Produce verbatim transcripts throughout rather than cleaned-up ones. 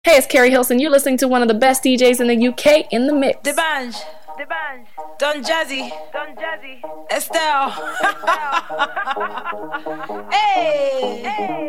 Hey, it's Carrie Hilson. You're listening to one of the best D Js in the U K in the mix. D'banj, D'banj, Don Jazzy, Don Jazzy, Estelle. Hey, hey.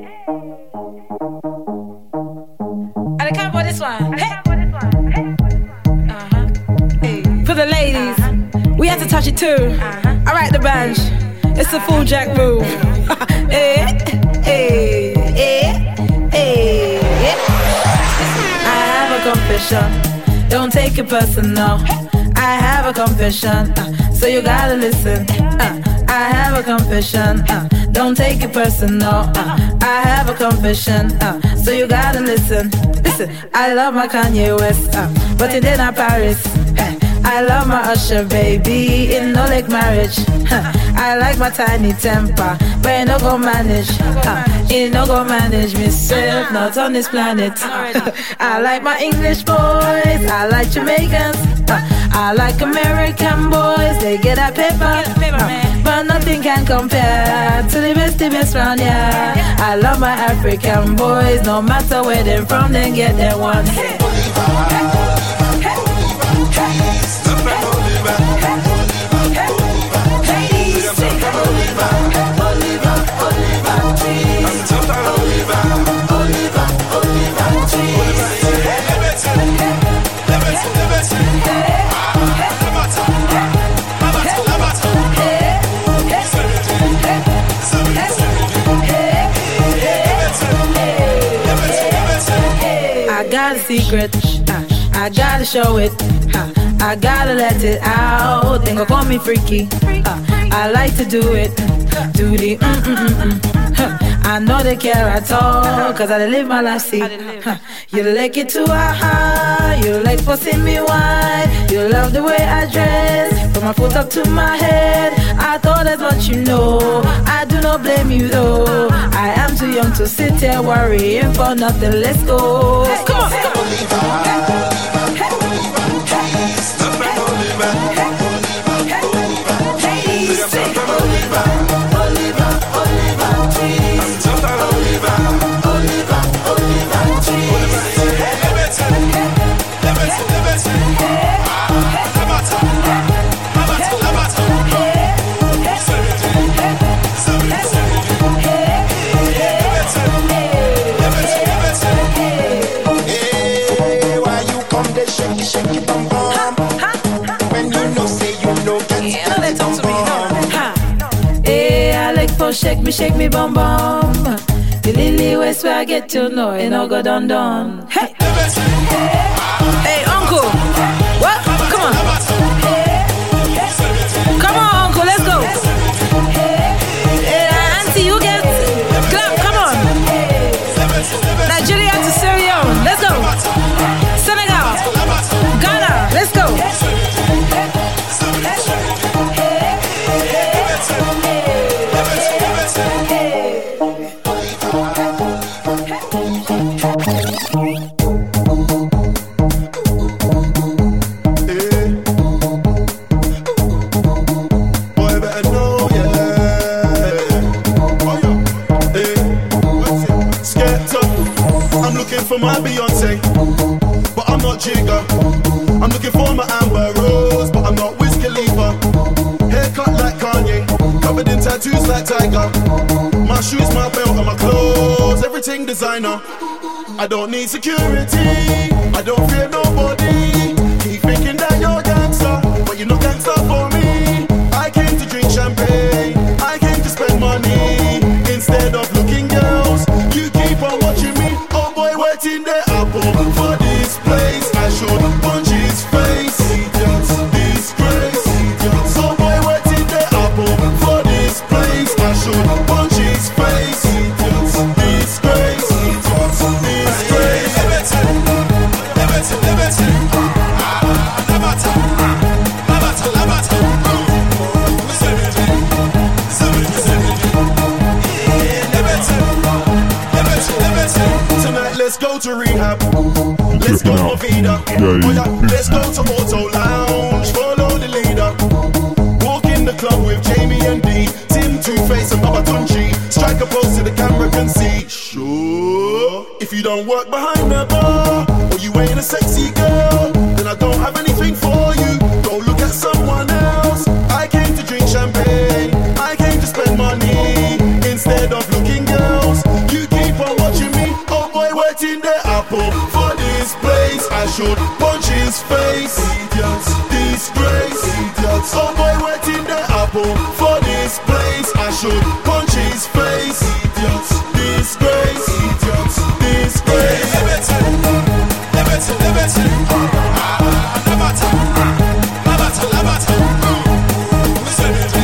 And I can't for this one. Hey, uh-huh. Hey. For the ladies, uh-huh. We have to touch it too. Uh-huh. All right, D'banj, it's the full jack move. Hey, hey, hey, hey. I have a confession, don't take it personal. I have a confession, uh, so you gotta listen. uh, I have a confession, uh, don't take it personal. uh, I have a confession, uh, so you gotta listen. Listen, I love my Kanye West, uh, but it ain't Paris. uh, I love my Usher baby, in no like marriage. uh, I like my tiny temper, but it no go manage. uh, It no go manage myself, not on this planet. I like my English boys, I like Jamaicans, uh, I like American boys, they get that paper, uh, but nothing can compare to the best, the best round, yeah. I love my African boys, no matter where they're from, they get their one. Hey. I got a secret, uh, I gotta show it, uh, I gotta let it out. They gon' call me freaky, uh, I like to do it, do the mm mm mm mm. Huh. I know they care at all, cause I live my life, see. Huh. You like it too high, you like forcing me wide. You love the way I dress, from my foot up to my head. I thought that's what you know, I do not blame you though. I am too young to sit here worrying for nothing, let's go. Hey, come on, come on. Shake me, shake me, bum bum. The lily waist where I get to know it all go done done. Hey, hey, uncle, what? Come on, come on, uncle, let's go. Hey, auntie, you get clap. Come on, Nigeria to Sierra Leone, let's go. Senegal, Ghana, let's go. For my Beyonce, but I'm not Jigga. I'm looking for my Amber Rose, but I'm not Wiz Khalifa. Haircut like Kanye, covered in tattoos like Tiger. My shoes, my belt, and my clothes, everything designer. I don't need security, I don't fear nobody. Keep thinking that you're gangster, but you're not gangster for me. I came to drink champagne, I came to spend money. Instead of looking girls, you keep on watching me. In the apple for this place, I should punch his face. Disgrace. So boy, wait in the apple for this place, I should punch his face. Disgrace. Tonight let's go to rehab. Let's go for Vida. Oh yeah, let's go to Auto Lounge. Follow the leader. Walk in the club with Jamie and D, Tim, Two-Face and Baba Tunchi. Strike a pose so the camera can see. Sure. If If you don't work behind the bar, or you ain't a sexy girl, then I don't have anything for you. Go look at someone else. I came to drink champagne, I came to spend money, instead of looking girls. You keep on watching me, oh boy, waiting the apple for this place. I should punch his face, idiots, disgrace, idiots. Oh boy, waiting the apple for this place. I should punch his face, idiots, disgrace, idiots, disgrace. Liberty, liberty, liberty. Labata, labata, labata. Liberty,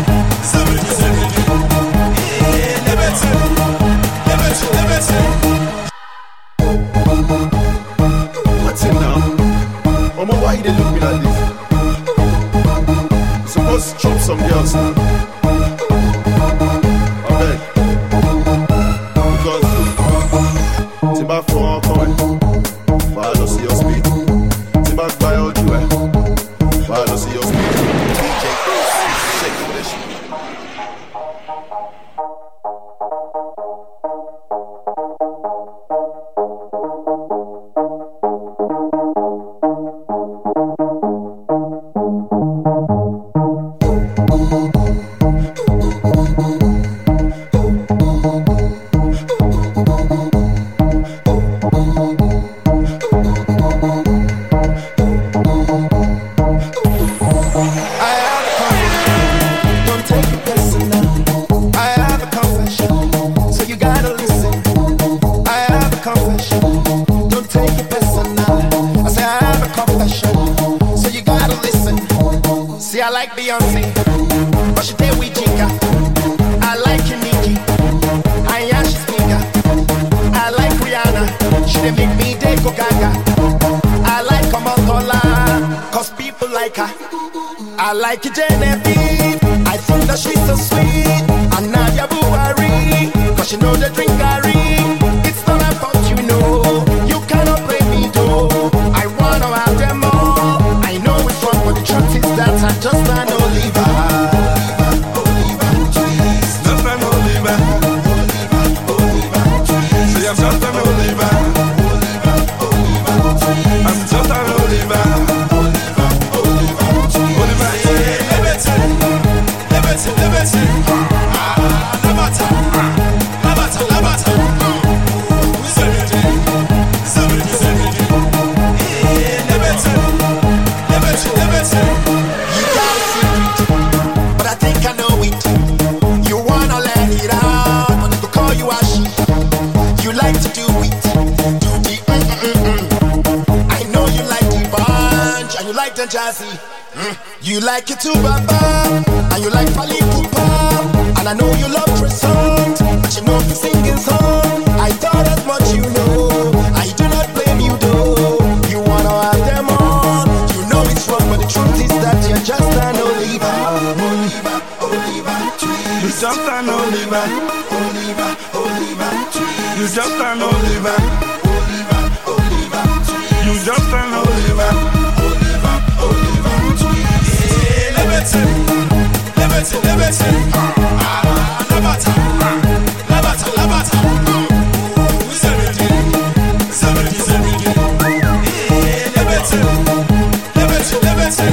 liberty, liberty. What's it now? Mama, why they look me like this? You're supposed to chop some girls now. I beg. Because c'est pas fort encore. Bah, I don't see your speed. C'est pas by all you. Bah, I don't see your speed. D J, shake for this shit. I like it, Genevieve. I think that she's so sweet. And Nadia Buhari, cause she know the drink Gary. It's not about you know. You cannot play me though. I wanna have them all. I know it's wrong, but the truth is that I'm just an Oliver. Oliver, trees. Just an Oliver. Oliver, trees. See, I'm just an Oliver. Oliver, trees. I'm just an Oliver. Jazzy, mm. You like it too, Baba, and you like Pali Pupa, and I know you love croissant, but you know the singing song. I thought as much, you know. I do not blame you though. You wanna have them all. You know it's wrong, but the truth is that you're just an Oliver. Oliver, Oliver, tree. You just an Oliver. Oliver, Oliver, tree. You just an Oliver. Oliver, Oliver, tree. You just an Oliver. Liberty, liberty, liberty. Ah, labata, labata, labata. Liberty, liberty, liberty. Liberty, liberty, liberty.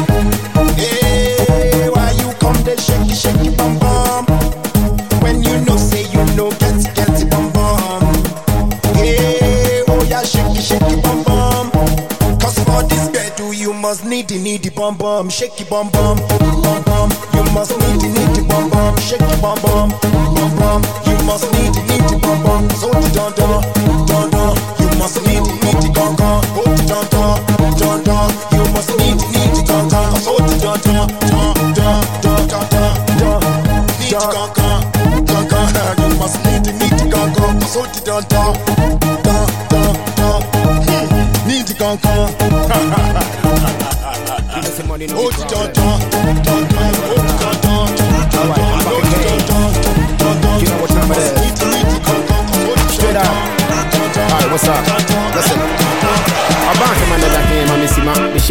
Hey, why you come there shake, shake, bum bum? When you know, say you know, get, get, bum bum. Hey, oh yeah, shake, shake, bum bum. Cause for this bed, do you must need the need the bum bum, shake your bum bum, bum bum. You must need the need the bum bum, shake your bum bum, bum bum. You must need the need the bum bum, so the don don, don don. You must need the need the gong gong, oh the don don, don don. You must need the need the gong gong, so the don don, don don, don don, don. Need the gong gong, gong gong. You must need the need the gong gong, so the don don, don don, don. Need the gong gong. Oh, don don, don don, oh don don, don don, oh don don, don don. You know what time it is? Straight up. Alright, what's up? Listen. I'm back from another game, I'm missing my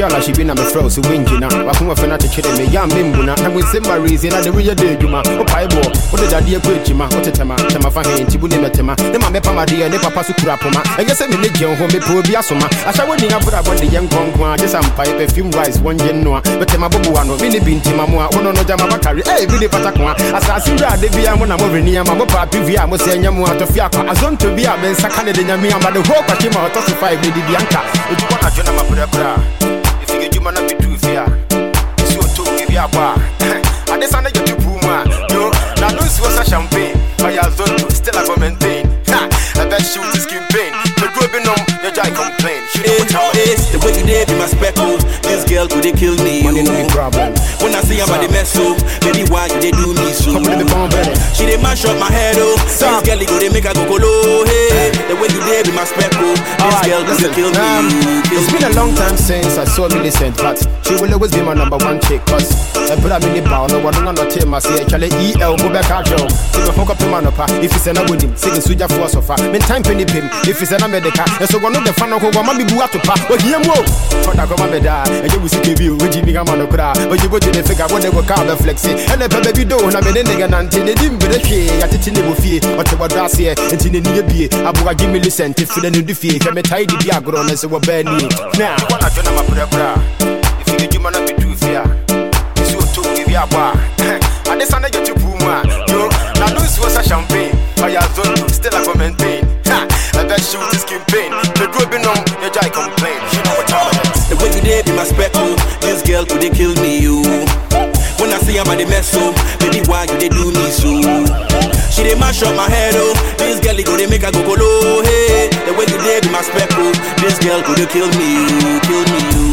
Jala, she been a fro, so wingina. Wakuma Fenata Chile, Yam Mimbuna, and with Simba reason at the real day, Juma, or Paibo, what did I dear Quijima, what a Tama, Tamafahin, Tibunima Tema, the Mamma dear, Nepa Pasukrapoma, and yes, I'm in the John home, poor Biasoma. I shall win up about the young Conqua, just some pipe, a few rice, one genoa, but Temabuano, Mini Bin Timamua, one on Jamabakari, eh, Billy Patakwa, as I see that the Via when I'm over near Mabapa, Pivia, Mosenya, out of Fiaka, as on to be a Ben Sakana de Yamia, but the whole Pachima, Tossify, Lady Bianca, if you want to join Mapura, if you man up to do fear, so to give you a bar. I decided to Puma, yo, now don't see what's a champagne, I have done to still I maintain. I bet she was skin pain, but rubbing on your guy complain. It's the way you did be my speckle. This girl could they kill me. Money no big problem. When I see about the mess up, baby, why you they do me so? She they mash up my head oh. This girl go they make her go colo. Hey, the way you did be my speckle. This girl could they kill me. Um, it's been a long time since I saw Millicent, but she will always be my number one chick. Cause I put a mini bow, no one on the team. I see actually E L go back out. So the hook up to Manapa. If it's an abudi, sing Suja for sofa. Mean time penny pim. If it's an America, and so one of the fan of who want me to pa. But here mo. For the government da, and you will see you with Jimmy Gamano Kra. But you go to the figure what they were called the flexi. And the baby do na me nigga nanti. They didn't be the key. At the tinny buffet. What about last year? And in the be. Abu give me listen. If you didn't defeat, I'm a tidy diagro and so bad. Now, you wanna join my brother. If you do man up to do fear, so to give you a bar. And this under your Puma. Yo, now lose was a champagne. I have done to still I maintain. I bet she was skin pain. The rubbing on your guy complain. You know what I'm saying? The way you did be my speckle. This girl could they kill me, you. When I see about the mess up, baby, why you they do me so? She they mash up my head oh. This girl go they make her go colo. Hey, the way you did be my speckle. This girl could they kill me, you, kill me, you.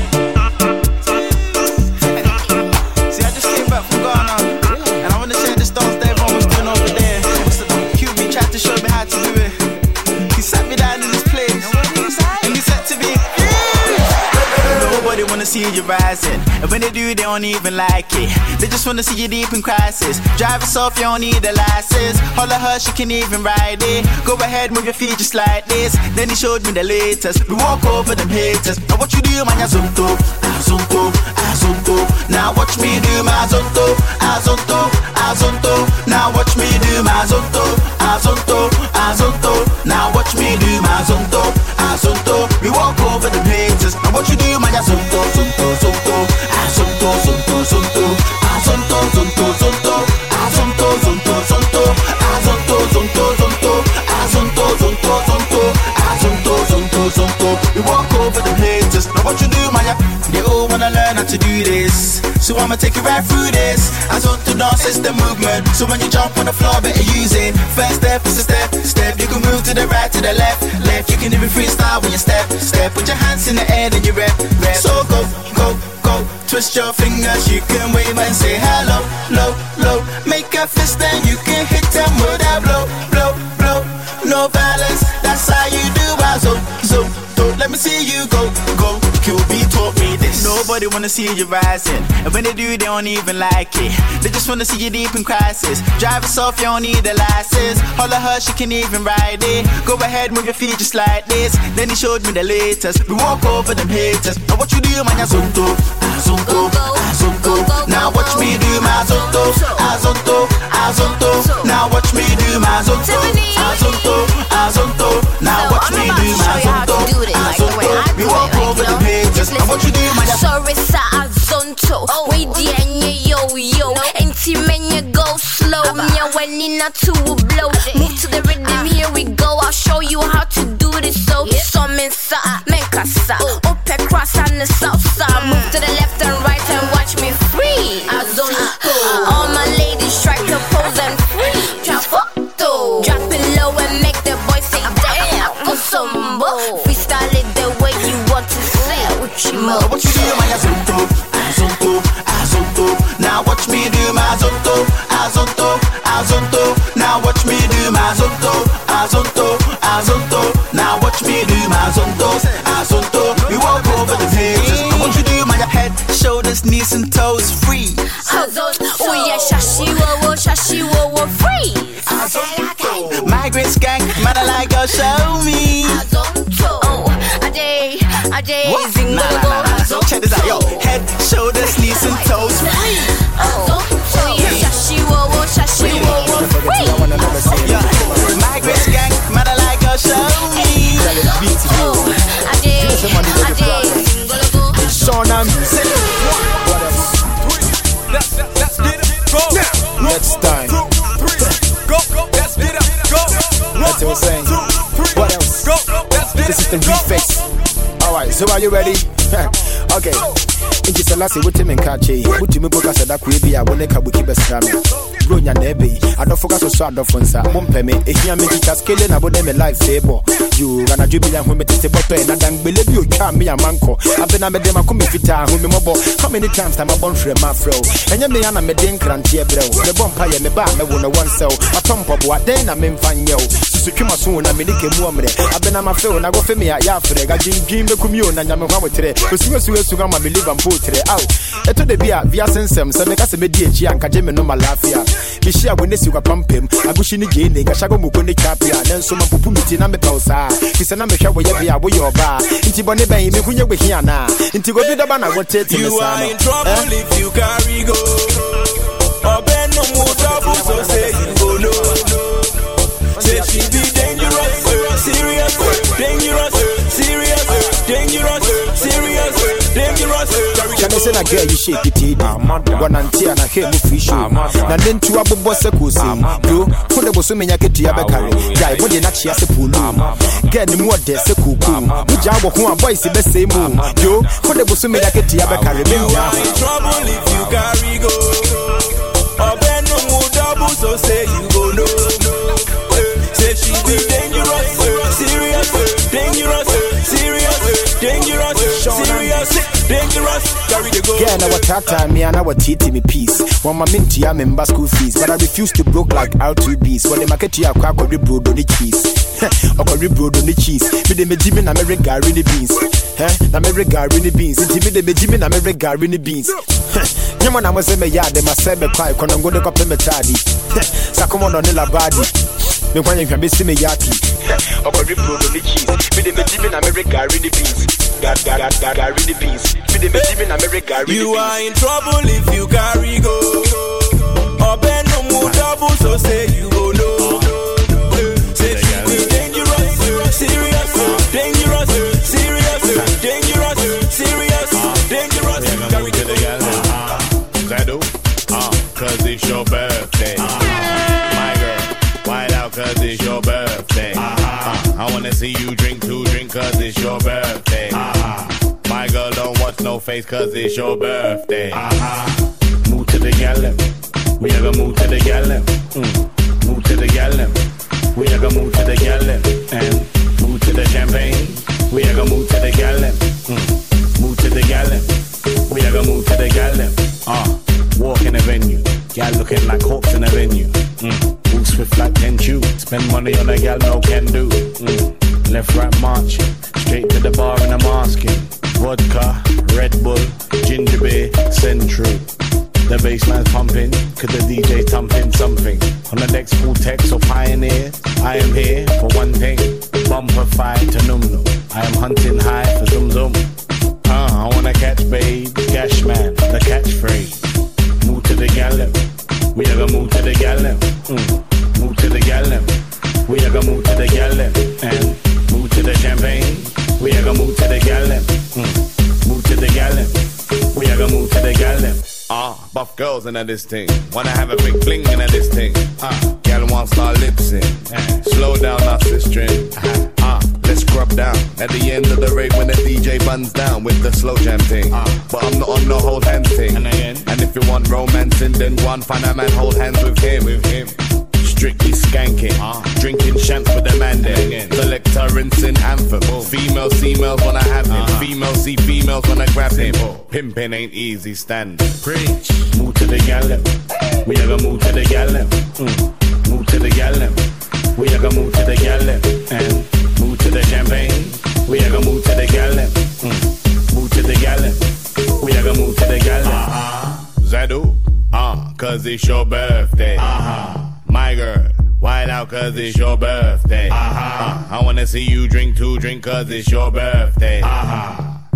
See, I just came back from Ghana, and I wanna share this dance that everyone was doing over there. Q B tried to show me how to do it. He sat me down in this place, and he said to me, nobody wanna see you rising, and when they do, they don't even like it. They just wanna see you deep in crisis. Drive us off, you don't need a license. All of her, she can even ride it. Go ahead, move your feet just like this. Then he showed me the latest. We walk over them haters. Now what you do, man, ya zonto, azonto, azonto. Now watch me do my zonto, azonto, azonto. Now watch me do my zonto, azonto, azonto. Now watch me do my zonto, azonto. We walk over them haters. Now what you do, man, ya zonto, zonto, zonto, azonto, zonto, zonto, azonto, zonto, zonto, azonto, zonto, zonto, azonto, zonto, zonto, azonto, zonto, zonto, azonto, zonto, zonto. We walk over the haters. Now what you do, man? They all wanna learn how to do this, so I'ma take you right through this. Azonto dance is the movement, so when you jump on the floor, better use it. First step is a step, step. You can move to the right, to the left, left. You can even freestyle when you step, step. Put your hands in the air, then you rep, rep. So go, go, go. Twist your fingers, you can wave and say hello, low, low. Make a fist and you can hit them with that blow, blow, blow. No balance, that's how you do. Azo, zo, do. Let me see you go, go. Q B taught me this. Nobody wanna see you rising, and when they do, they don't even like it. They just wanna see you deep in crisis. Drive us off, you don't need a license. All of her, she can even ride it. Go ahead, move your feet just like this. Then he showed me the latest. We walk over them haters. Now what you do, man, ya zonto, azonto, azonto. Now watch me do my zonto, azonto, azonto. Now watch me do my zonto, azonto, azonto. Now watch me do my zonto, azonto. We walk over them haters. Now what you do, man, ya sorry, sa azonto. Wait, the yo yo. Enti menya go slow. Nya when in a two blow. Move to the rhythm, here we go. I'll show you how to do this. So, some sa, menkasa. Open cross on the south side. Move to the left and right and watch me free. Azonto. All my ladies strike a pose and free. Photo. Drop it low and make the boys say damn. Osombo. Freestyle it the way you want to say. Uchimo. What you do, man, azonto, azonto, azonto. Now watch me do my azonto, azonto, azonto. Now watch me do my azonto, azonto, azonto. Now watch me do my azonto, azonto. We walk over the haters. Now what you do, man, your head, shoulders, knees and toes free. Azonto. Oh yeah, shashi wo wo, shashi wo wo free. Azonto. Migrant gang, man, I like go show me. Azonto. Oh, a day, a day, zingo go. check this out, yo. Head, shoulders, knees and toes. Free. Oh, oh yeah. Shashi wo wo, shashi wo wo. Free. Yeah. Migrants gang, matter like a show me. Oh, I did, I did. Sean and music. What else? Let's, let's get it, go. Now, next time. Go, go, let's get it, go. That's what I'm saying. What else? This is the refix. Alright, so are you ready? Okay. Inji Selassie, what him and Kachi? What you book us at that creepy? I want to keep a scammer. Gronya Nebi, I don't focus on Sword of Fonsa. Mumpeme, if you are making us killing about them a life table. You gonna do me and women to say, and I don't believe you can't be a manco. I've been a medema come if it are whom mobile. How many times I'm a born for a mafro? And you may am a medin cranty, bro. The bumpire me back, I won't one cell. A pump up what then I'm in fan yo. Sukuma soon, I'm in a woman. I've been on my phone, I go for me at Yafre. I didn't dream the commune and I'm a woman today. Because you were to come and believe I'm put today out. I told the beer via Sensem, so make us a media and Kajim no malafia. Be sure when this you pump him, I wish you again, I shall go Mukuni Capia, and then some Pupumiti Nametosa. He's an amateur where you are, where you are. Into Bonnet, when you're here now. Into go to the banner, what it is. You are in trouble if you carry go. Or Ben no more trouble, so say you go no. Say she be dangerous, serious, dangerous, serious, dangerous, serious, dangerous. Can I say a girl you shake it? One and tea and a hair fish. Now then two abu boss a cozy. You put the bosom in your kitty abacari. Guy, what did not she has a pool? Get the more desk a cuckoo. Which I who are boys in the same moon. You put the bosom in your kitty abacari. You are in trouble if you carry go. Or Ben no more double, so say you go no. Say she be dangerous, serious, dangerous, serious, dangerous, serious, dangerous. Carry the go. Yeah, now what tata me and our titi me peace. One my minty I'm in school fees, but I refuse to broke like R two Bs. When the market here quack or the broad on the cheese. Or the broad on the cheese. Me de me Jimmy na me regard in the beans. Eh? Na me regard in the beans. Inti me de me Jimmy na me regard in the beans. Nyama na mo se me ya de ma se be kwai kono ngo de ko pe me tadi. Sakomo no ne la badi. Me kwanye hwa be se me yaki. Or the broad on the cheese. Me de me Jimmy na me regard in the beans. God, God, God, God, God, in the beans. Me de me Jimmy na me regard in the beans. You are in trouble if you carry go. Or Ben no more double, so say you go no. Say she be dangerous, serious, dangerous, serious, dangerous, serious, dangerous. Carry to the gallon. Zado, uh, cause it's your birthday. My girl, wild out cause it's your birthday. Uh, I wanna see you drink two drink cause it's your birthday. My girl don't watch no face cause it's your birthday. Move to the gallon. We are gonna move to the gallon. Mm. Move to the gallon. We are gonna move to the gallon. And move to the champagne. We are gonna move to the gallon. Mm. Move to the gallon. We are gonna move to the gallon. Uh, walk in the venue. Gal looking like hawks in the venue. Mm. Move swift like ten chew. Spend money on a gal, no can do. Mm. Left, right, march. Straight to the bar and I'm asking. Vodka, Red Bull, ginger beer, Central. The bassline's pumping, cause the D J thumping something. On the next full text or pioneer, I am here for one thing. Bumper fight to num num. I am hunting high for zoom zoom. Uh, I wanna catch babe, cash man, the catchphrase. Move to the gallon, we are gonna move to the gallon. Mm. Move to the gallon, we are gonna move to the gallon. And move to the champagne, we are gonna move to the gallon. Mm. Move to the gallon, we are gonna move to the gallon. Ah, uh, buff girls into this thing. Wanna have a big fling into this thing. Ah, uh, gal want start lipsing. Uh, slow down our sister. Ah, uh, let's scrub down. At the end of the rave when the D J buns down with the slow jam thing. Uh, but I'm not on the hold hand thing. And again, and if you want romancing, then go and find a man hold hands with him. With him. Strictly skanking, uh, drinking champs with the man there. Selector rinsing anthem. Oh. Female, females wanna have him. Uh-huh. Female, see females wanna grab him. Oh. Pimping ain't easy, stand. Preach. Move to the gallon. We are gonna move to the gallon. Mm. Move to the gallon. We are gonna move to the gallon. And move to the champagne. We are gonna move to the gallon. Mm. Move to the gallon. We are gonna move to the gallon. Uh-huh. Zado, uh, cause it's your birthday. Uh-huh. My girl, wild out cause it's your birthday. Uh-huh. Uh, I wanna see you drink two drink cause it's your birthday. Uh-huh.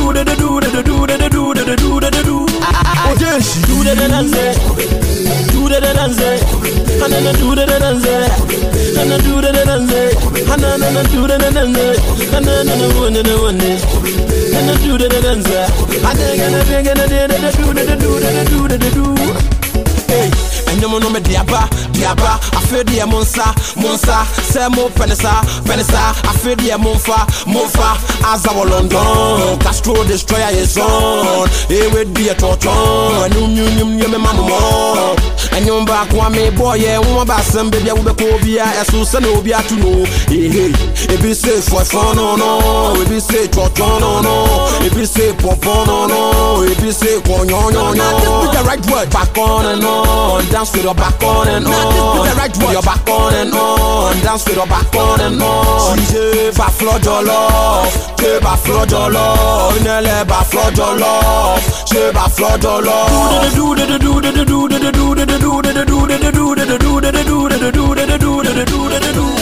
I do the dance, and then I want to do it, and I do the dance. I think and I think and I did it, do the do the do the do. Hey, and no me diaba, diaba. I feel the monsa, monsa. Say mo penisa, penisa. I feel the monfa, monfa. As our London, Castro destroyer is on. It would be a torture. And you, you, you, you, me mama. And you back one me boy, yeah. One back some baby, I will be cobia. As soon as I know, be to know. Hey, hey. If you say for fun, no, no. If you say torture, no, no. If you say pop, no, no. If you say con, no, no, no. This is the right word. Back on and on. Dance with your back on and on. This is the right word. Your back on and on. Dance with your back on and on. She va flood your love. She va flood your love. Nelle va flood your love. She va flood your love. Do the do the do the do the do the do the do the do the do the do the do the do the do the do.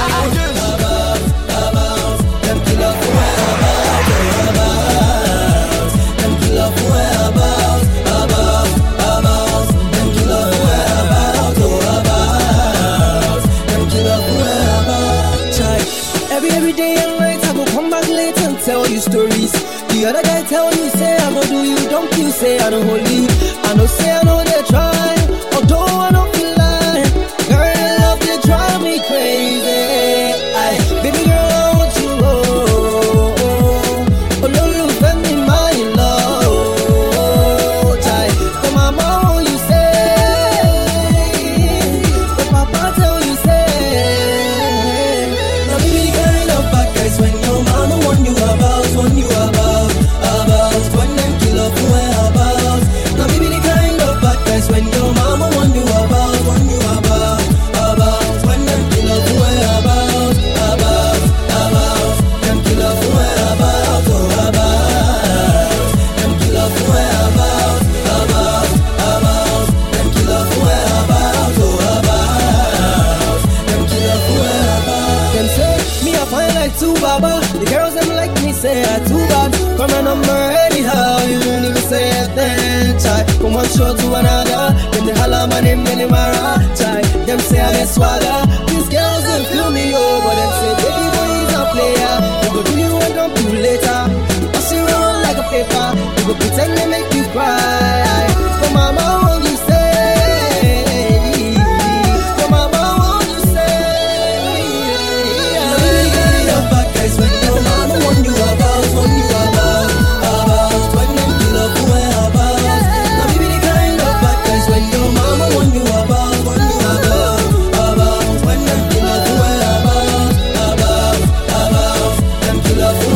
Them kill up whereabouts, whereabouts. Them kill up whereabouts, abouts, abouts. Them kill up whereabouts, whereabouts. Them kill up whereabouts. Every every day and night I go come back late and tell you stories. The other guy tell you say I go do you, don't you say I don't hold you. I know say I know they try, although I don't feel like. Girl, your love they drive me crazy. I, baby girl, I want you. Oh, oh, oh, no, you send me my love. Try, the mama won't you say, the papa tell you say. Now baby, the kind of bad guys when your mama want you about, want you about, about. When them kill up whereabouts. Now baby, the kind of bad guys when your mama want you about, want you about, about. When them kill up whereabouts, about, about. Them kill up whereabouts, oh about. Them kill up whereabouts, about, about. Them kill up whereabouts, oh about. Them kill up whereabouts. Them say me I find like two baba. The girls them like me say I too bad. Come on number anyhow, you don't even say a thing. Try from one show to another. Then they holla my name, then they mara. Try them say I get swagger. These girls them feel me over. Them say baby boy is a player. They go do you and don't do later. Pass you around like a paper. They go pretend they make you cry. But mama won't you say? But mama won't you say? Baby girl, your back guys when your mama want you about, want you about, about. When them kill up whereabouts. Now baby the kind of bad guys when your mama want you about, want you about, about. When them kill up whereabouts, about, about. Them kill up whereabouts.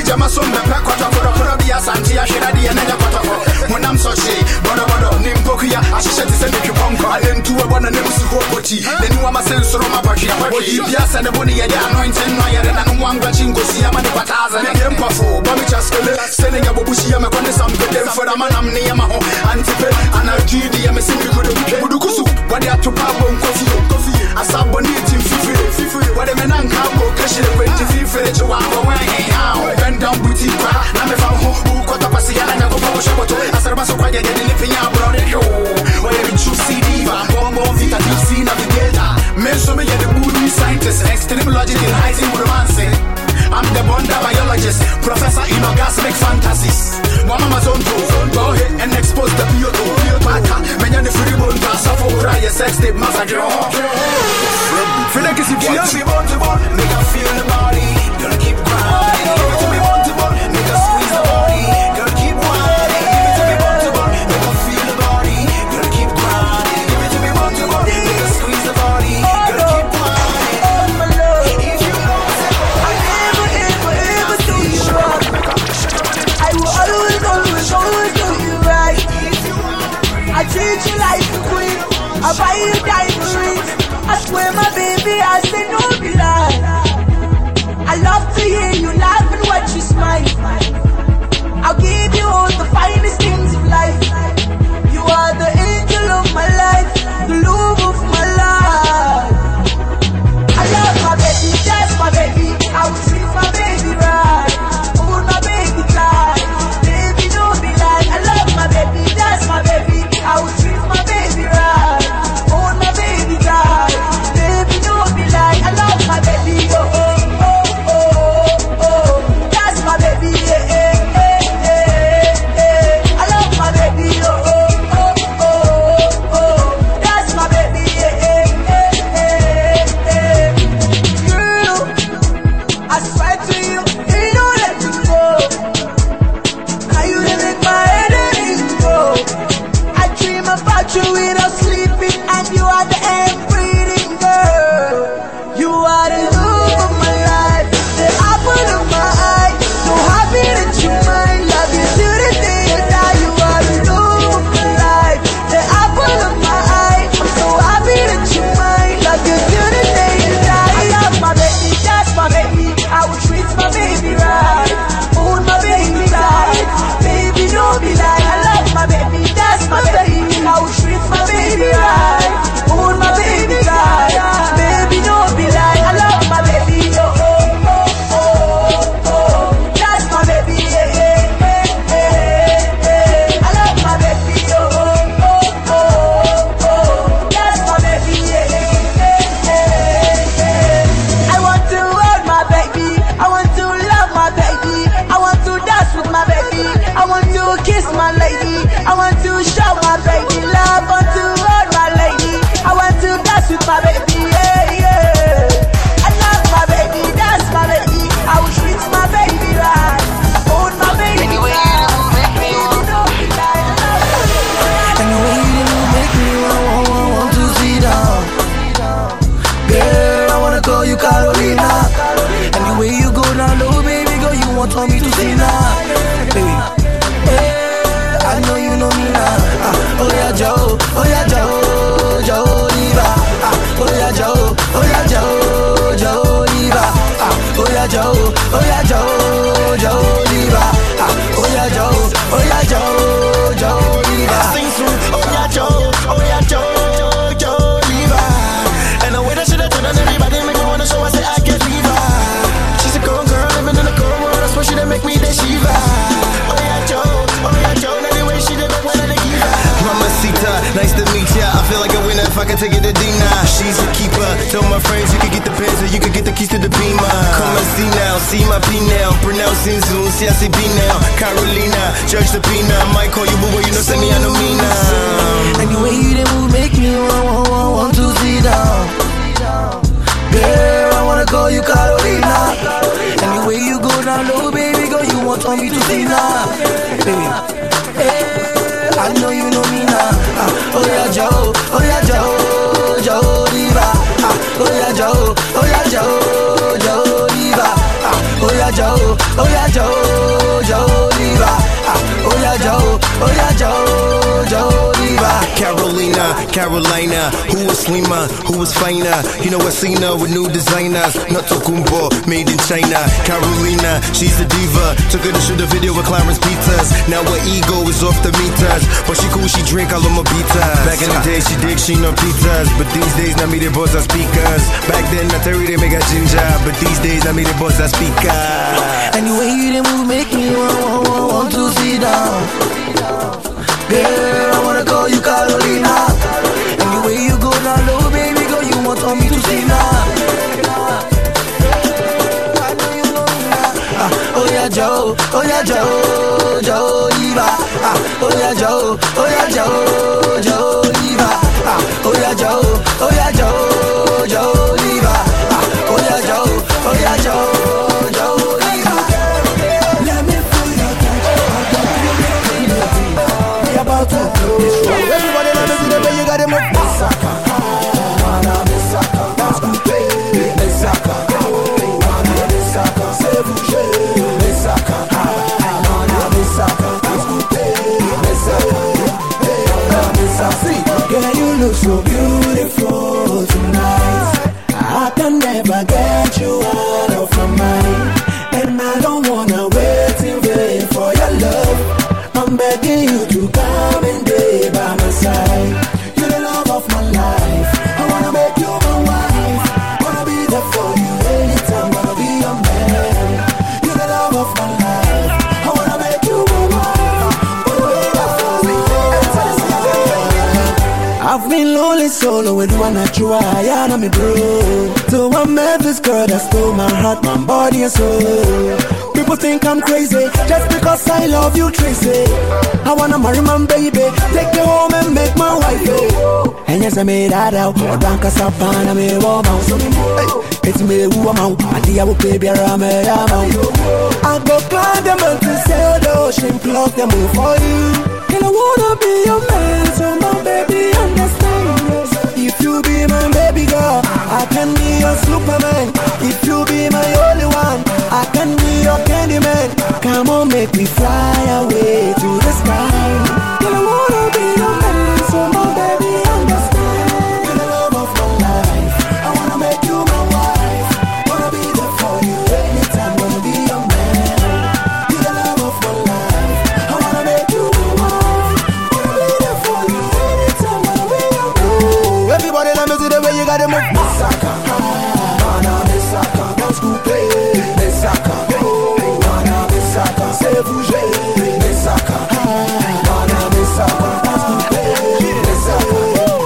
jama so me pe kwata koro koro bi asanti ahwera de na kwata koro monam so she bodo bodo ni mpokuya ahihye te se me twonko alentu e bona ne musu ho poti eni wa masensoro mabahwe abodi bia se ne boni ye de anointing no yere na no wangwa chingosi ama ne kwataza me yempafo ba me chaskele se ne nyabobushi ya me konde sam pede for amanam ne yama ho antipe anarjidi ya me simbi kudu budukusu wadi atupa bo nkofi nkofi asabo ni tim fifi wadi menanka bo kashire kwenti fifi che wa go wan he how bend down booty pa na me fa ho u kota pasi ya na go bo shoboto asarba so kwa gege ni pinya bro de yo wadi bi chu C D va bombo vita deep sea navigator me so me get the booty scientist extreme logic in high team romance. I'm the Bonda biologist, professor in orgasmic fantasies. Mama Mazonto, go ahead and expose the beauty. Mata, menya the free bone pass off over your sex tape massacre. Feel like it's if you be born to born, make her feel the body, gonna keep grinding. Give it to me born to born, make her squeeze the body, gonna keep grinding. Give it to me born to born, make her feel the body, gonna keep grinding. Give it to me born to born, make her squeeze the body, gonna keep grinding. I treat you like a queen. I buy you diamond rings. I swear, my baby, I say no be lie. I love to hear you laugh and watch you smile. I'll give you all the finest things of life. You are the angel of my life, the love of my life. I love my baby, that's my baby. I will treat my baby right. Hold my baby tight. Baby, don't be like. I love my baby, that's my baby. I will treat my baby right. Hold my baby tight. Baby, don't be like. I love my baby. Oh, oh, oh, oh, oh. That's my baby. Yeah, yeah, yeah, yeah, yeah. I love my baby. Oh, oh, oh, oh, oh. That's my baby. Yeah, yeah, yeah, yeah, yeah. Girl, I swear to you, you don't let me go. Now you done make my head go. I dream about you without sleeping, and you are the air breathing girl. You are the love of my life, the apple of my eye. So happy that you mine, love you till the day you die. You are the love of my life, the apple of my eye. I'm so happy that you mine, love you till the day you die. I love my baby, that's my baby. I will treat my baby right, hold my baby tight. Baby, don't be like. I love my baby, that's my baby. I will treat my baby right, hold my baby tight. Baby, don't be like. I love my baby. Oh, oh, oh, oh, oh. That's my baby. Yeah, yeah, yeah, yeah, yeah. I love my baby. Oh, oh, oh, oh, oh. That's my baby. Yeah, yeah, yeah, yeah. I want to hold my baby. I want to love my baby. I want to dance with my baby. I want to kiss my lady. I want to show my baby love. I want to hold my lady. I want to dance with my baby. Yeah, yeah. I love my baby. That's my baby. I will treat my baby right. Hold my baby. Anyway, make me Anyway, you make me want, want, want to see down. Girl, I wanna call you Carolina. Anyway, you go down low, baby girl, you want me to see now. Baby, hey, I know you know me now. Ah, oh yeah, Joe, oh yeah, Joe, Joe Diva. Ah, oh yeah, Joe, oh yeah, Joe, Joe Diva. Ah, oh yeah, Joe, oh yeah, Joe, Joe Diva. Ah, oh yeah, Joe, oh yeah, Joe, Joe Diva. Sing soon, oh yeah, Joe, oh yeah, Joe, Joe Diva. And the way that shit I done, everybody make me wanna show I say I get Diva. She's a cold girl living in a cold world, I swear she done make me the Shiva. Oh yeah, Joe, oh yeah, Joe, anyway she did make one of the Kiva. Mamacita, nice to meet ya. I feel like a winner if I can take it to Dina. She's a keeper. Tell my friends you could get the pants or you could get the keys to the Beamer. Come and see now, see my P now. Pronouncing soon, see I see B now. Carolina, Judge the Pina. Might call you boo, but you know send me I know me now. Anyway, you didn't move, make me want, want, want, want to see down. Girl, I wanna call you Carolina. Anyway, you go down low, baby girl, you want me to see now. Baby, hey, I know you know me now. Ah, oh yeah, Joe, oh yeah, Joe, Joe Diva. Ah, oh yeah, Joe, oh yeah, Joe, Joe Diva. Ah, oh yeah, Joe, oh yeah, Joe. China, Carolina. Who was slimmer? Who was finer? You know I seen her with new designers. Not Tokumbo, made in China. Carolina, she's a diva. Took her to shoot a video with Clarence Peters. Now her ego is off the meters. But she cool, she drink all of my pizzas. Back in the day, she dig, she no pizzas. But these days, now me they boss are speakers. Back then, I tell you they make a ginger. But these days, now me they boss are speakers. Anyway, you they move, make me want, want, want, want to sit down. Girl, I wanna call you Carolina. Anyway, you go down low, baby girl, you want on me to see now. Oh yeah, Joe, oh yeah, Joe, Joe, Eva. Oh yeah, Joe, oh yeah, Joe, Joe, Eva. Oh yeah, Joe, oh yeah, Joe, Joe, Eva. Oh yeah, Joe, oh yeah, Joe, Joe, Eva. Let me feel your touch. Be about to blow. Everybody let me see the way you got them up. Messaka, mana messaka, that's good baby. Messaka, mana messaka, c'est bouger. Messaka, mana messaka, that's good baby. Messaka, mana messaka. Girl, you look so beautiful tonight. I can never get you out of my mind, and I don't wanna wait in vain for your love. I'm begging you to come and be by my side. You're the love of my life. I wanna make you my wife. Wanna be there for you anytime. Wanna be your man. You're the love of my life. I wanna make you my wife. Wanna be there for you anytime. I've been lonely solo with one I try, and I'm a bro. So I met this girl that stole my heart, my body and soul. People think I'm crazy just because I love you, Tracy. I wanna marry my baby, take you home and make my wife. Eh? And yes, I made that out. Or drunk as a pan, I made a woman. It's me who I'm out. And the other baby, I'm out. I go climb the mountain, sail the ocean, plug them move for you. And I wanna be your man, so my baby understand. If you be my baby girl, I can be your Superman. If you be my only one, I can be your Candyman. Come on, make me fly away to the sky. Girl, I wanna be your man, so my baby understand. You're the love of my life. I wanna make you my wife. Wanna be there for you anytime. Wanna be your man. You're the love of my life. I wanna make you my wife. Wanna be there for you anytime. Wanna be your man. Everybody, let me see the way you got it move. Messaka, mana messaka, that's good play. Messaka, mana messaka, c'est bouger. Messaka, mana messaka, that's good play. Messaka,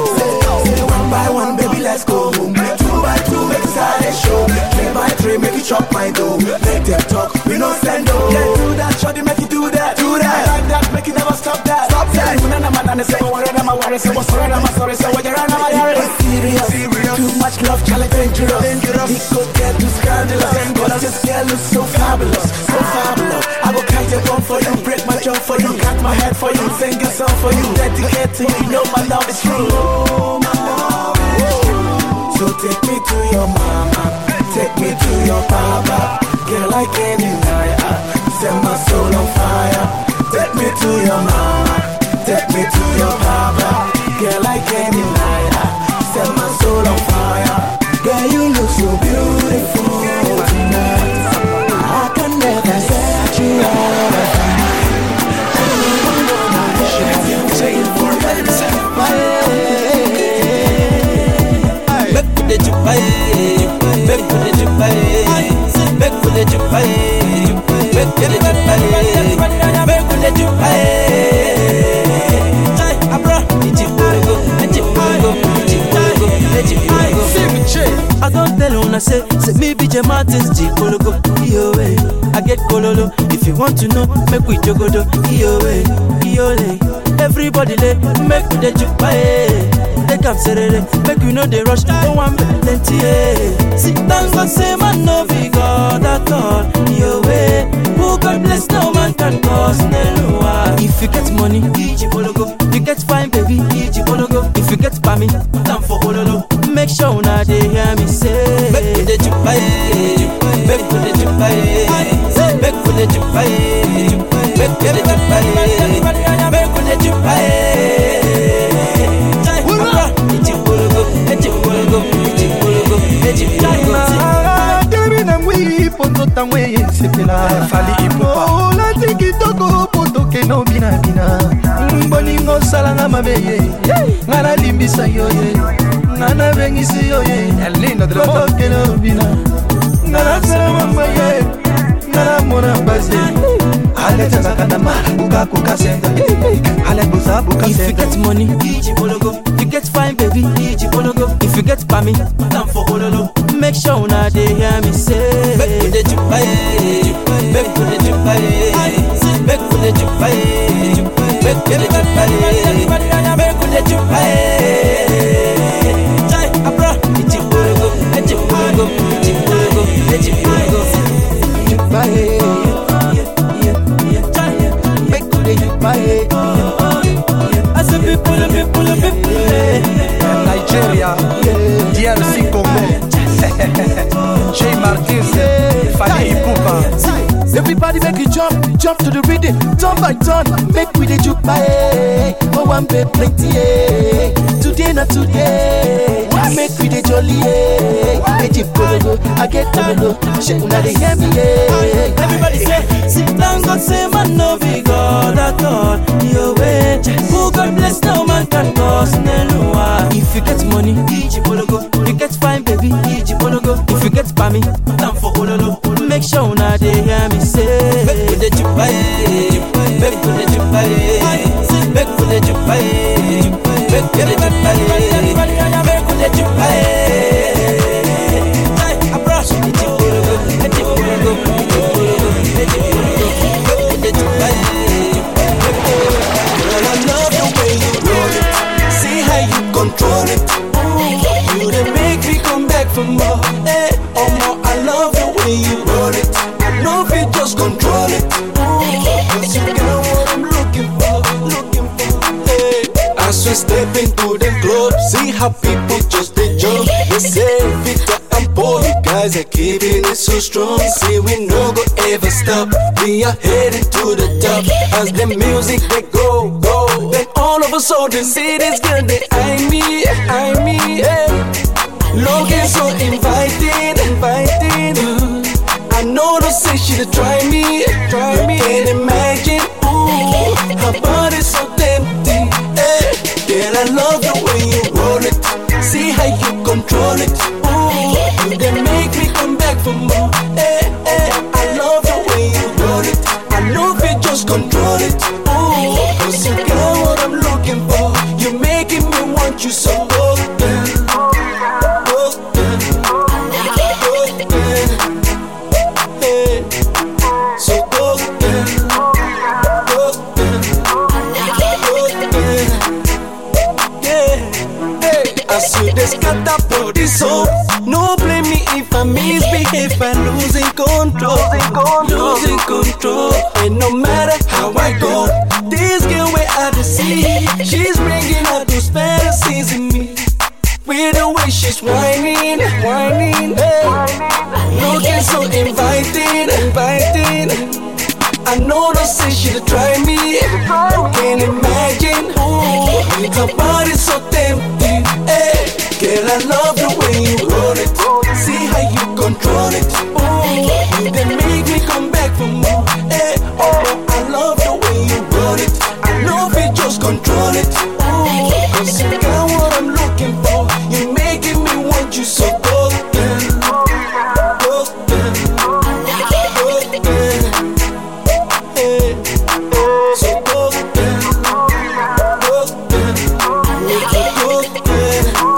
say one by one, baby, let's go. Two by two, make it silent show. Three by three, make it chop my dough. Make them talk, we no stand up. Yeah, do that, shorty, make it do that. Do that, like that, make it never stop that. Stop that. Man, I'm a man, say what I'm a worry, say what's sorry, I'm a sorry, say what you're on, I'm a worry. Serious, serious. Too much love, challenge dangerous. dangerous. He could get too scandalous. But this girl looks so fabulous, so fabulous. I will kite your bum for you, break my jaw for you, cut my head for you, sing a song for you, dedicate to you. You know my love is true. Oh, my love is true. So take me to your mama, take me to your papa. Girl, I can't deny her. Set my soul on fire. Take me to your mama, take me to your papa. Girl, I can't deny her. Set my soul on fire. Girl, you look so beautiful tonight. I can never set you out of my mind. Back for the Jupai, back for the Jupai, back for the Jupai, back for the Jupai, back for the Jupai. I don't tell on I say, say me B J Martins, G Kologo, yo way. I get Kololo, if you want to know, make we jogodo, yo way, yo way. Everybody lay, make we the Jupai. They come serere, make we know they rush, no one plenty. Sit down, but say man no be God at all, yo way. Who God bless, no man can cause no one. If you get money, G Kologo. You get fine, baby, G Kologo. If you get pami, time for Ololo. Make sure now they hear me say, make for the Jupai, make for the Jupai, make for the Jupai, make for the Jupai, make for the Jupai. nzota mwe sepela fali ipopa ola tiki toko potoke no bina bina boningo salanga mabeye ngana limbisa yoye ngana bengisi yoye alina de potoke no bina ngana sama maye ngana mona base ale tazaka na ma buka kuka senda ale buza buka senda. If you get money iji bologo, if you get fine baby iji bologo, if you get pami time for ololo, make sure una dey hear me say make we dey jupaye, make we dey jupaye, make we dey jupaye, make we dey jupaye, make we dey jupaye. Jai abra iji bologo, iji bologo, iji bologo, iji bologo, jupaye. I said people, people, people. Nigeria, D R C Congo, J Martins, Fali Ipupa. Everybody make you jump, jump to the rhythm, turn by turn, make we the juke by. Oh, one bit plenty, today not today. Make we the jolly, I get to know, shit una they hear me. Everybody say, sit down, God say man no be God at all. Your way, who God bless no man can cause no. If you get money, iji bologo. You get fine baby, iji bologo. If you get pami, time for ololo. Make sure una they hear me say, make we the jupaye, make we the jupaye, make we the jupaye, make we the jupaye, make we the jupaye. I brush it, iji bologo, iji bologo, iji bologo, iji bologo, make we the jupaye. Girl, I love the way you roll it, see how you control it. You they make me come back for more, eh? Oh more, I love the way you roll it. I love it, just control it. Cause you got what I'm looking for, looking for, eh? As we step into the club, see how people just they jump. They say Victor and Paul, you guys are keeping it so strong. See we no go ever stop, we are headed to the top. As the music they go, go. Then all of a sudden see this girl they eye me, eye me, yeah. Looking so inviting, inviting. I know they say she'll try me, try me. Can't imagine, ooh, her body's so tempting, eh. Girl, I love the way you roll it, see how you control it, ooh. You they make me come back for more, eh, eh. I love the way you roll it, I love it, just control it, ooh. Cause you got what I'm looking for, you're making me want you so good, girl. This got that body so no blame me if I misbehave by losing control, losing control. And no matter how I go, this girl where I see, she's bringing out those fantasies in me. With the way she's whining, whining, hey. Looking so inviting, inviting. I know they say she'll try me, can't imagine, ooh, with her body so tempting, hey. Girl, I love the way you roll it, see how you control it, ooh. You they make me come back for more, hey. Oh, I love the way you roll it, I love it, just control it, ooh. Cause you got what I'm looking for, you're making me want you so good, girl. Good, girl. Good, girl. Hey. So good, girl. Good, girl. Good, girl.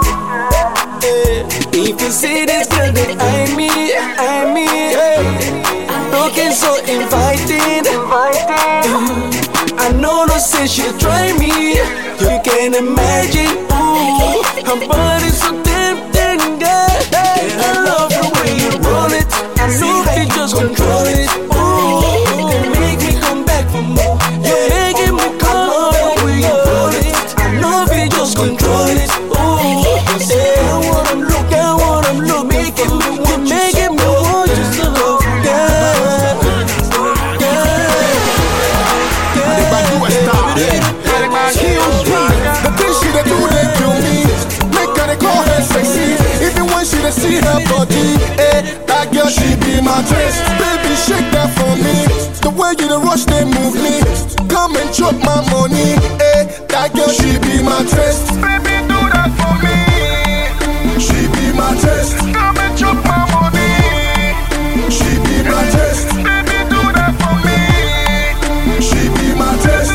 If you see this girl, then I me, I me, hey. Looking so inviting, inviting. I know no say she'll try me. You can imagine, ooh, her body's so tempting, girl. I love the way you roll it. I know you just control it, ooh. You can make me come back for more. You're making me come over the way you roll it. I know you just control it, ooh. Yeah, what I'm looking, what I'm looking, making me want you, making me want you so, girl, girl, girl. The things she they do, they kill me. Make her they call her sexy. Even when she they see see her body, eh, that girl she be my taste. Baby, shake that for me. The way you the rush, they move me. Come and chop my money, eh, that girl she be my taste. Baby, do that for me. She be my taste. Come and chop my money. She be my taste. Baby, do that for me. She be my taste.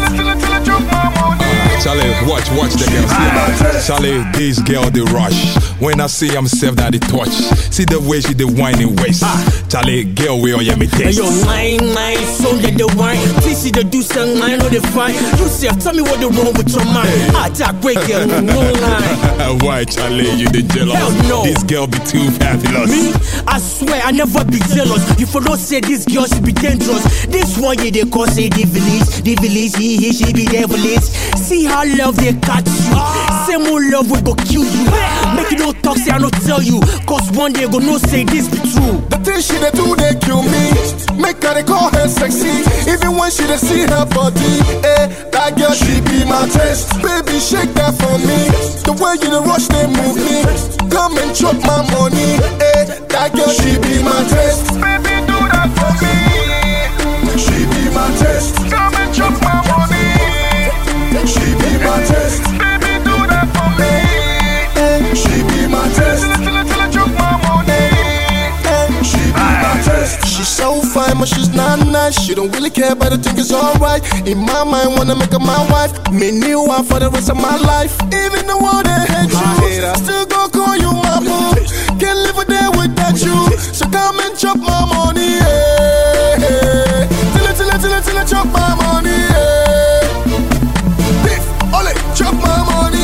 Charlie, watch, watch the girl. Charlie, this girl they rush. When I see I'm self that they touch. See the way she the whining waist. Charlie, girl, we on your me taste. Yo, mine, mine, so that the wine. T C the do some mine, know the fine. You say, tell me what the wrong with your mind. I talk great girl, no lie. Why, Charlie, you the jealous? Hell no. This girl be too fabulous. Me, I swear I never be jealous. You for don't say this girl she be dangerous. This one yeah they call say the village, the village he he she be devilish. See how love they catch you. Same old love will go kill you. Make it no talk, say I no tell you. Cause one day go no say this be true. The things she they do they kill me. Make her they call her sexy. Even when she they see her body, eh, that girl she be my taste. Baby shake that for me. The way you the rush they move me. Come and chop my money, eh, that girl she be my taste. Baby do that for me. She be my taste. Come and chop my money. She be my taste. Baby do that for me. She be my taste. Till I till I chop my money. She be my taste. She's so fine, but she's not nice. She don't really care, but I think it's alright. In my mind, wanna make her my wife. Me new one for the rest of my life. Even the world they hate you, still gon' call you my boo. Can't live a day without you. So come and chop my money. Yeah. Till I till I till I till I chop my money. Yeah. Beef, ole, chop my money.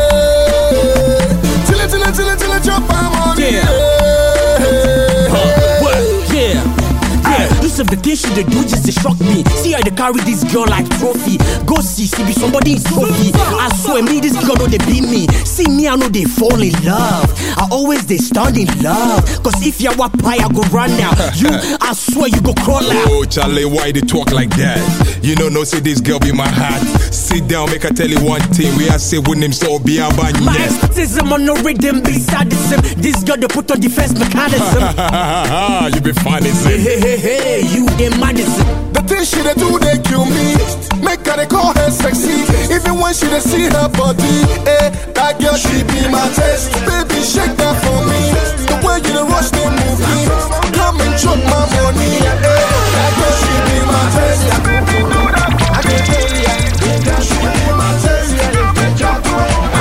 Yeah. Till I till I till I till I chop my money. Yeah. Yeah. Huh, what? Yeah. Yeah. This of the things she they do just to shock me. See how they carry this girl like trophy. Go see, see be somebody in trophy. I swear me, this girl know they beat me. See me, I know they fall in love. I always they stand in love. Cause if you are pie, I go run now. You, I swear you go crawl out. Oh, Charlie, why they talk like that? You know, no, say this girl be my heart. Sit down, make I tell you one thing. We are say with him, so be a bad. My expertism on no rhythm be sadism. This girl they put on defense mechanism. You be funny, hey, hey, hey, hey, you in Madison. The things she they do, they kill me. Make her they call her sexy. Even when she they see her body, eh, that girl she be my taste. Baby shake that for me. The way you the rush they move me. Come and chop my money, eh, that girl she be my taste. Baby do that for me. I can tell ya, that girl she be my taste. Chop my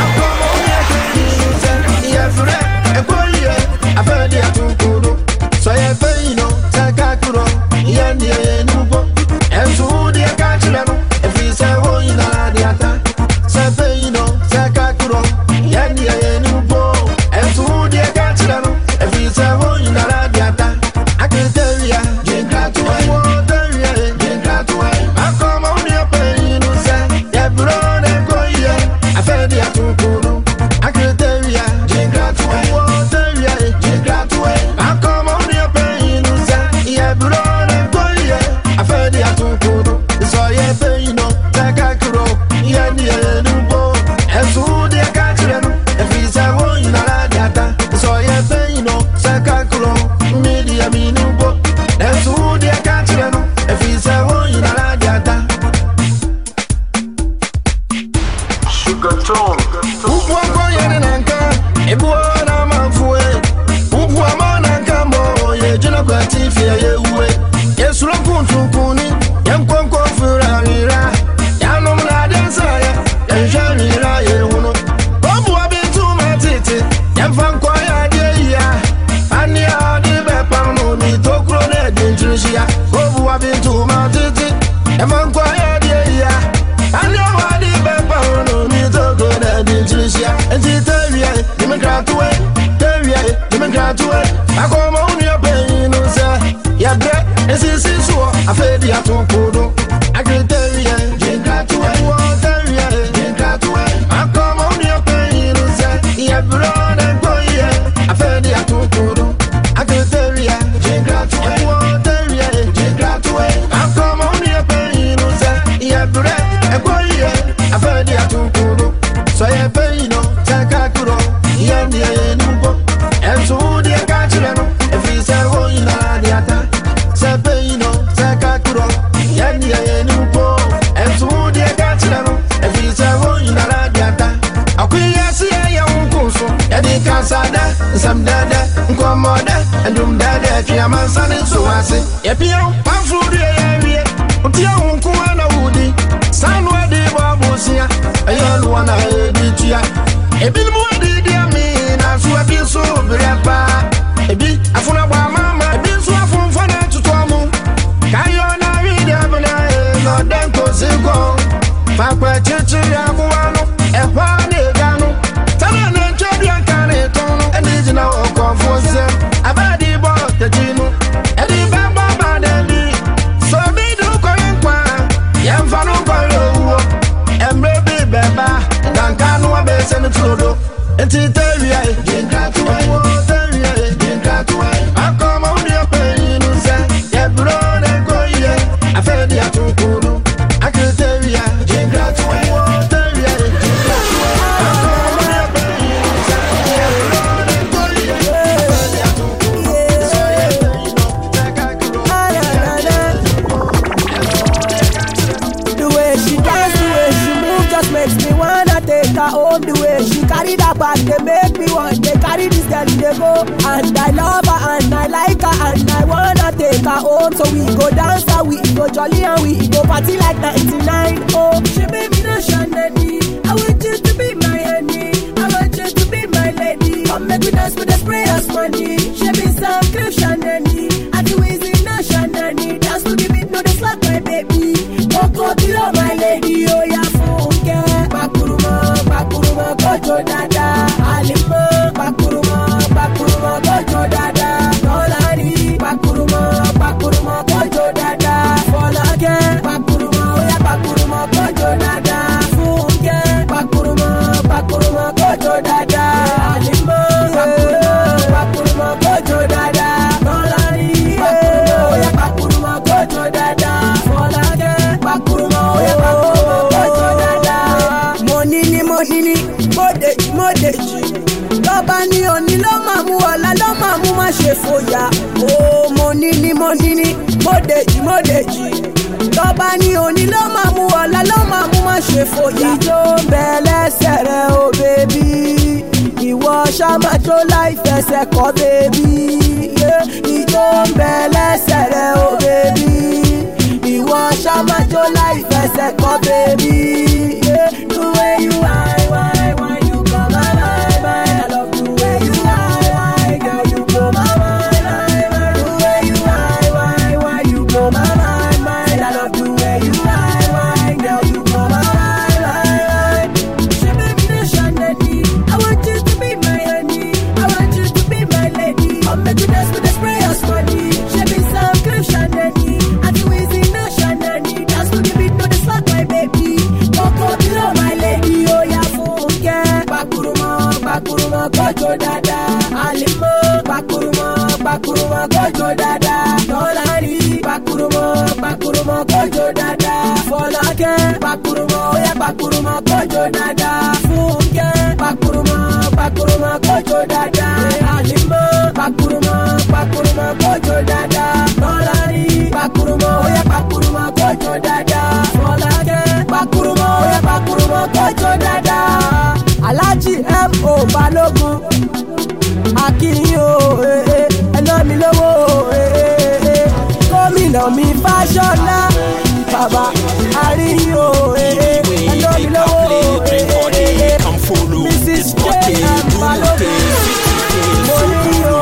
money. Yeah, for that, I call you. I've heard you too good. So I pay you know, take a good one. Yeah, yeah, no. And so they can't let them. If we say, oh, you know, the attack. Say, you know, take a good one. Yeah, yeah, no. And so they can't let them. If we say, oh, you know, the attack. I can tell ya, drink that to I want to drink that to I. I come on your pain, you say, yeah, bro, and go, yeah. I felt you too good. I can tell ya, drink that to I want to drink that to I. I come on your pain, you say, yeah, bro. So yeah, baby, you know, take a crow, yeah, yeah, no more. And so they can't let them. If we say, oh, you know, that. So yeah, baby, you know, take a crow, media, me, no more. And so they can't let them. If we say, oh, you know, that. Sugar tone. Who won't go in and anchor? If one of my foot, who won't man and come on, yeah, you know, got to fear you away. Yes, look, Kuni. Yam konko furira, yanom na desaya, yanjamira yehuno. Bobu abitu matiti, yam fanko ya deya. Ani adi bepa no mi tokro ne dintrisia. Bobu abitu matiti, yam fanko ya deya. Ani adi bepa no mi tokro ne dintrisia. Enti teria, dime gratue, teria, dime gratue. Akoma unia pe no sa, ya bre. Esi si so, afedi atukudu. Agriteria, jingatuwe, wateria, jingatuwe. Akoma unio peyinuze, ye brode koye, afedi atukudu. Agriteria, jingatuwe, wateria, jingatuwe. Akoma unio peyinuze, ye brode koye, afedi atukudu. So ye peyino, take a kuro, ye ndiye nubo. Ensu diye and um that I am a son and so I say, Epia, one food, yeah, Utia Unkuana Woody, Sanwa de Babosia, a young one I did ya. A bit more did ya mean, as you have been so brapa. A bit, I found a mama, a bit so from Fana to Tomu. Kayona read Abana, not them to Zigo. Papa Chichi Abuano, a Juan Gano, Tana Jobian Canetono, and is now a confusion. A body bought the Gino, and the Bamba Badeli. So be do Koyan, Yam Fano Koyo, and baby Beba, and Kano Bess and the Trudo, and Titeria, Jinkatu, Teria, Jinkatu. I come on your pain, you say, yeah, blood and Koya, I fed ya to Kudu, I could tell ya, Jinkatu, Teria, Jinkatu. I come on your pain, you say, yeah, blood and Koya, I fed ya to Kudu, so yeah, you know, like I could. The way she dance, the way she move, just makes me wanna take her home. The way she carry that bag, they make me want. They carry this girl, they go, and I love her, and I like her, and I wanna take her home. So we go dance, and we go jolly, and we go party like ninety-nine. Oh, she made me no shandy. I want you to be my honey. I want you to be my lady. Come make me dance with the spray of money. She be some clip shandy. I do easy no shandy. Dance to the beat, no the slack, my baby. Coco below my lady, oh yeah, funke. Bakuruma, bakuruma, kojo dada. Alima, bakuruma, bakuruma, kojo dada. Dolari, bakuruma, bakuruma, kojo dada. Folake, bakuruma, oh yeah, bakuruma, kojo dada. Funke, bakuruma, bakuruma, kojo dada. Alima, bakuruma, bakuruma, kojo dada. Dolari, bakuruma, oh yeah, bakuruma, kojo dada. Folake. Money ni money ni modeji modeji lọ́ba ní òní ló máa mú ọ̀la ló máa mú má ṣe fòyà. Oh, money ni money ni modeji modeji lọ́ba ní òní ló máa mú ọ̀la ló máa mú má ṣe fòyà. Ìjó ń bẹ lẹ́sẹ̀ rẹ̀ o bèbí, ìwọ ṣàmàjò láì fẹsẹ̀ kọ́ bèbí. Ìjó ń bẹ lẹ́sẹ̀ rẹ̀ o bèbí, ìwọ ṣàmàjò láì fẹsẹ̀ kọ́ bèbí. The way you lie, why, why you blow my mind, mind. I love the way you lie, why, girl, you blow my mind, mind, mind. The way you lie, why, why you blow my mind, mind. I love the way you lie, why, girl, you blow my mind, mind, mind. She made me the shandy. I want you to be my honey. I want you to be my lady. Come make you dance with the spray of money. She be some clip shandy. I do easy no shandy. Dance to the beat, no the slack, my baby. Coco below my lady, oh yeah, funke. Bakuruma, bakuruma, kojo dada. Alima, bakuruma, bakuruma, kojo dada. Dolari, bakuruma, bakuruma, kojo dada. Folake, bakuruma, oh yeah, bakuruma, kojo dada. Funke, bakuruma, bakuruma, kojo dada. Alima, bakuruma, bakuruma, kojo dada. Dolari, bakuruma, oh yeah, bakuruma, kojo dada. Folake, bakuruma, oh yeah, bakuruma, kojo dada. Alhaji M O Balogun, Akinyo, eh eh, ẹná mi lówó, eh eh eh, gómìnà mi Fáṣọlá, bàbá Àríyó, eh eh, ẹná mi lówó, eh eh eh, Missus J M Balogun, mo ní yó,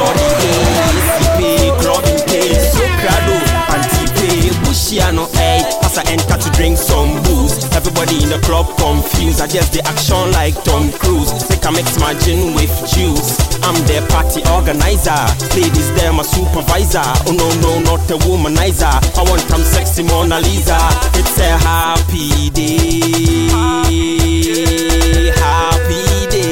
Luciano, hey, as I enter to drink some booze. Everybody in the club confused. I guess the action like Tom Cruise. Think I mix my gin with juice. I'm the party organizer. Ladies, they're my supervisor. Oh no, no, not a womanizer. I want some sexy Mona Lisa. It's a happy day. Happy day.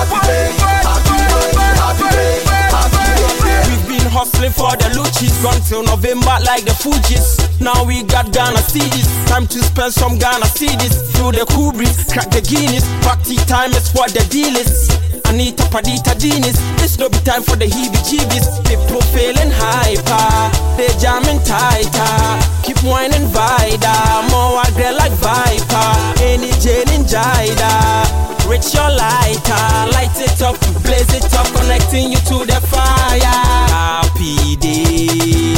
For the loot, she's gone to till November like the Fugees. Now we got Ghana cities. Time to spend some Ghana cities. Through the cool breeze, crack the Guinness. Party time is what the deal is. Anita Padita genius. This no be time for the heebie-jeebies. People feeling hyper, they jamming tighter. Keep whining wider, more I girl like Viper. Any Jane in Jida. Rich your lighter, light it up, blaze it up, connecting you to the fire. Happy day,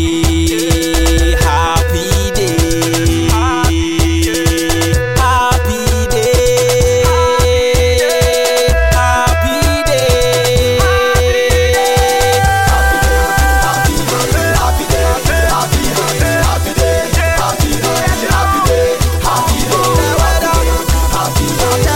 happy day, happy day, happy day, happy day, happy day, happy day, happy day, happy day, happy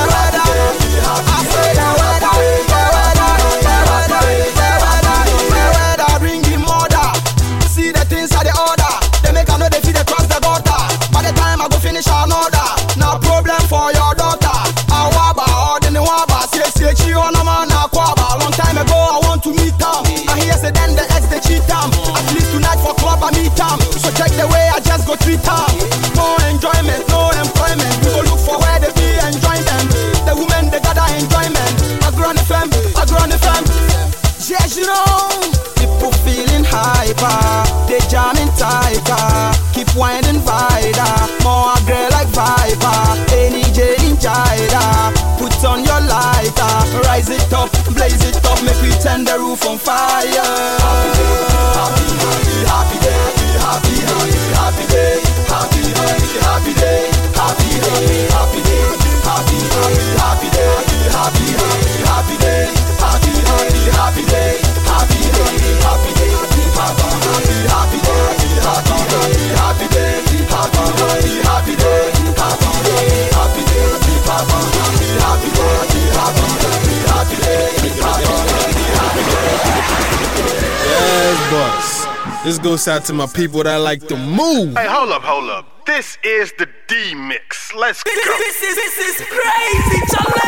finish another, no problem for your daughter. I waba, or the waba, say, say, she on a man, a quaba. Long time ago, I want to meet them. I hear say, then the ex, they cheat them. At least tonight for club, I meet them. So check the way I just go treat them. No enjoyment, no employment. We go look for where they be, enjoy them. The women, they gather enjoyment. I grow on the fam, I grow on the fam. Yes, you know, people feeling hyper, they jamming tighter. Keep whining wider, more girl like Viper. Any J in Jida, put on your lighter, rise it up, blaze it up, make we turn the roof on fire. Happy day, happy, happy, happy day, happy, happy, happy day, happy, happy, happy day, happy day, happy day, happy, happy day, happy, happy day, happy, happy day, happy day, happy day, happy, happy day, happy, happy day, happy, happy day, happy day, happy day, happy, happy day, happy day, happy day. Yes, boss. This goes out to my people that like to move. Hey, hold up, hold up. This is the D-Mix. Let's go. This is, this is crazy,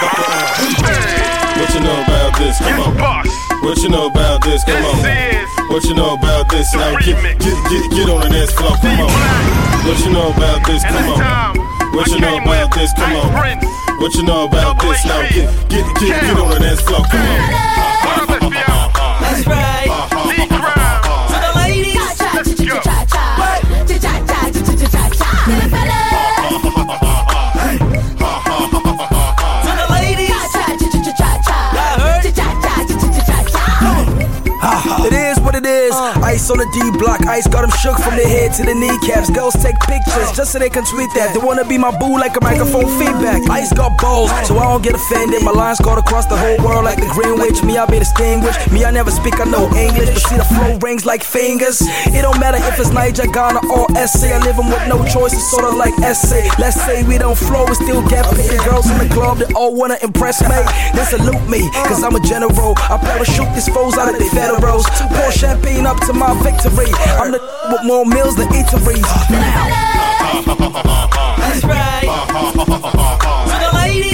What you know about this? Come on. What you know about this? Come on. What you know about this? Now get, get, get, get on the dance floor. Come on. What you know about this? Come on. What you know about this? Come on. What you know about this? Now get, get, get, get on the dance floor. Come on. That's right. To the ladies. Let's go. It is what it is. Ice on the D block. Ice got them shook from their head to the kneecaps. Girls take pictures just so they can tweet that. They wanna be my boo like a microphone feedback. Ice got balls, so I don't get offended. My lines got across the whole world like the Greenwich. Me, I be distinguished. Me, I never speak, I know English. But see the flow rings like fingers. It don't matter if it's Niger, Ghana, or S A. I live 'em with no choice, it's sorta like S A. Let's say we don't flow, we still get paid. Girls in the club, they all wanna impress me. They salute me, cause I'm a general. I parachute these foes out of the federals. Pour champagne up to my victory. I'm the with more meals than eateries. That's right. To the ladies.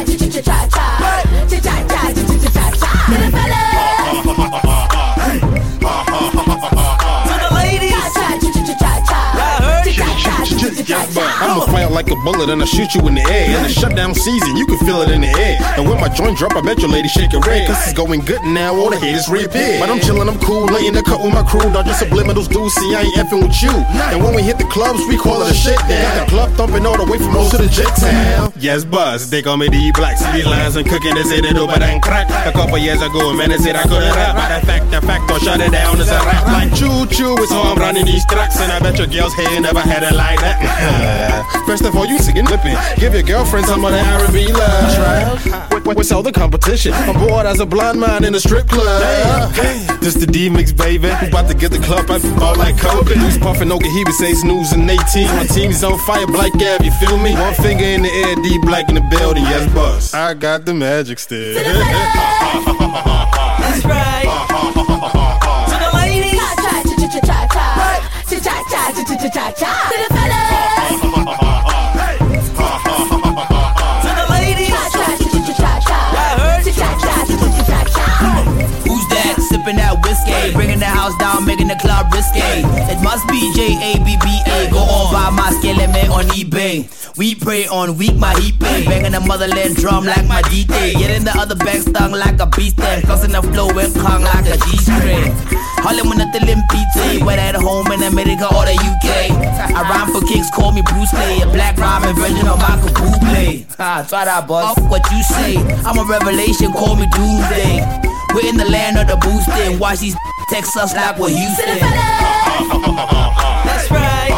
I'ma fly out like a bullet and I shoot you in the air. In the shutdown season, you can feel it in the air. And when my joint drop, I bet your lady shake it red. Cause it's going good now, all the haters reappear. But I'm chillin', I'm cool, laying the cut with my crew. Dodging subliminals, dudes, see I ain't effing with you. And when we hit the clubs, we call it a shit down. Got the club thumping all the way from most to the jet town. Yes, buzz, they call me the black. See these lines and cooking, they say they do, but I ain't crack. A couple years ago, man, they said I couldn't rap. Matter of fact, the fact, or shut it down as a rap. Like choo choo, it's how I'm running these tracks. And I bet your girl's hair never had it like that. First of all, you singing lippin'. Give your girlfriend some of the R and B love. What's all the competition? I'm bored as a blind man in a strip club. This the D-Mix, baby. We about to get the club up all like Kobe. Who's puffin' Oklahoma, say snoozing eighteen. My team's on fire, Black Gab, you feel me? One finger in the air, D Black in the building, yes, boss. I got the magic still. That's right. To the ladies. To the fellas. To the ladies. Who's that sipping that whiskey? risque. Bringing the house down, making the club risque. It must be J A B B A. Go on, buy my scale on eBay. We pray on week, my heat pay. Banging the motherland drum like my D J. Getting the other back stung like a beast then. Cussing the flow and Kong like a G-string. Hollywood at the Limpy, wet at home in America or the U K. I rhyme for kicks, call me Bruce Lee. A black rhyming version of Michael Bublé. Ah, try that, boss. Fuck what you say. I'm a revelation, call me Doomsday. We're in the land of the boosting. Watch these text us like we're Houston. That's right.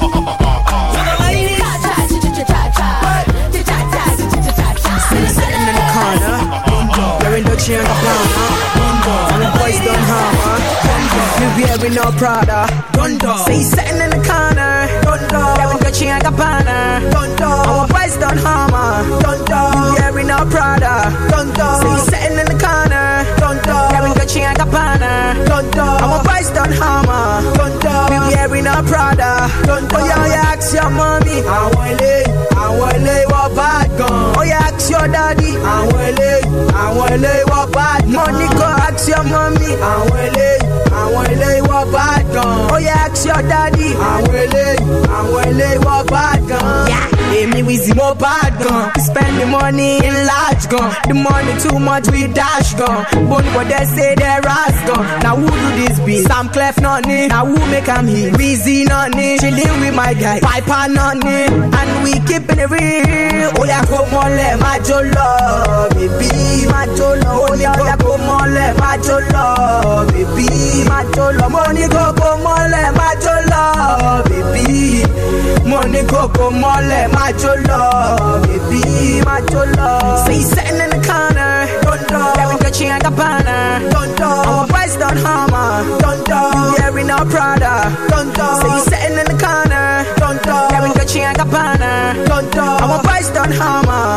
Sitting in the corner, wearing Dolce and Gabbana, and the boys don't hammer. You wearing no Prada. Say he's sitting in the corner, wearing Dolce and Gabbana, and the boys don't hammer. You wearing no Prada. Say he's sitting in the corner, wearing Dolce and Gabbana, and the boys don't hammer. You wearing no Prada. Oh yeah, yeah, ask your mommy. I want it, I want it, what bad gun. Oh yeah, ask your daddy. I want it, I want it, what bad gun. Money go ask your mommy. I want it, I want it, what bad gun. Oh yeah, ask your daddy. I want it, I want it, what bad gun. Yeah, hey, me we see more bad gun. We spend the money in large gun. The money too much we dash gun. But what they say they ras gun. Now who do this be? Sam Clef nonny. Now who make him hit? Weezy nonny. Chilling with my guy Piper nonny. And we keeping it real. Oh yeah, come on, let my jolo, baby, my jolo. Oh yeah, come on, let my jolo, baby, my jolo. Money go, come on, let my jolo, baby. Money go, come on, let my jolo, baby, my jolo. Say he's sitting in the corner, wearing Dolce and Gabbana, our boys don't hammer, you wearing no Prada. Say he's sitting in the corner, wearing Dolce and Gabbana, our boys don't hammer,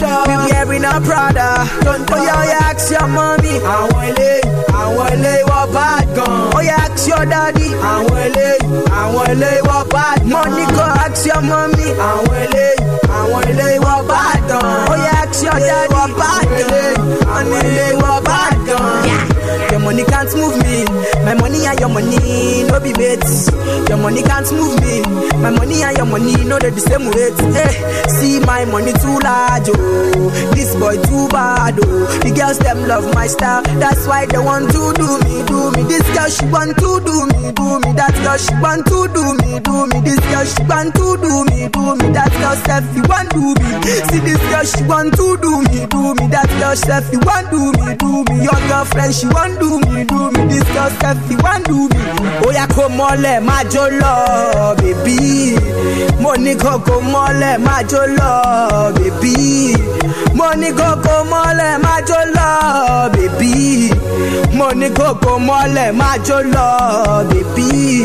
we wearing no Prada. Oh yeah, yeah, ask your mommy. I want it, I want it, what bad gun. Oh yeah, ask your daddy. I want it, I want it, what bad gun. Money go ask your mommy. I want it, I want it, what bad gun. Oh yeah, ask your daddy. What bad gun. I want it, what bad gun. Yeah. Your money can't move me. My money and your money no be mates. Your money can't move me. My money and your money no they the same weight. Hey, see my money too large, oh. This boy too bad, oh. The girls them love my style, that's why they want to do me, do me. This girl she want to do me, do me. That girl she want to do me, do me. This girl she want to do me, do me. That girl self you want do me. See this girl she want to do me, do me. That girl self you want do me, do me. Your girlfriend she want do me, do me. This girl self you want do me. Oh yeah, come on, let my jolo, baby. Money go come on, let my jolo, baby. Money go come on, let my jolo, baby. Money go come on, let my jolo, baby.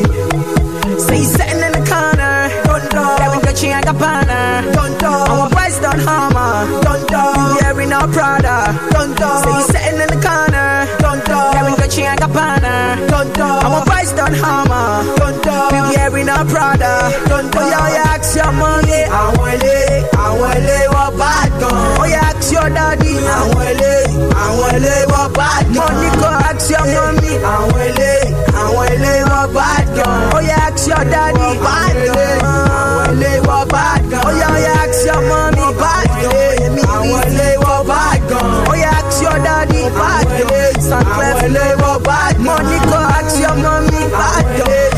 Say he's sitting in the corner, wearing Dolce and Gabbana, our boys don't hammer, you wearing no Prada. Say he's sitting in the corner, wearing Dolce and Gabbana, our boys don't hammer, we wearing no Prada. Oh yeah, yeah, ask your mommy. I want it, I want it, what bad gun. Oh yeah, ask your daddy. I want it, I want it, what bad gun. Money go ask your mommy. I want it, I want it, what bad gun. Oh yeah, ask your daddy. What bad gun. I want it, what bad gun. Oh yeah, yeah, ask your mommy. What bad gun. I want it, what bad gun. Oh yeah, ask your daddy. What bad gun. San Clef, what bad gun. Money go ask your mommy. Bad gun.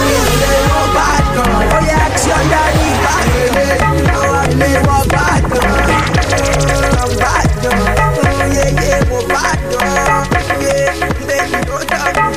What bad gun. Oh yeah, ask your daddy. Bad gun. I want it, what bad gun. Bad gun. Yeah, yeah, what bad gun. Yeah, baby, don't talk.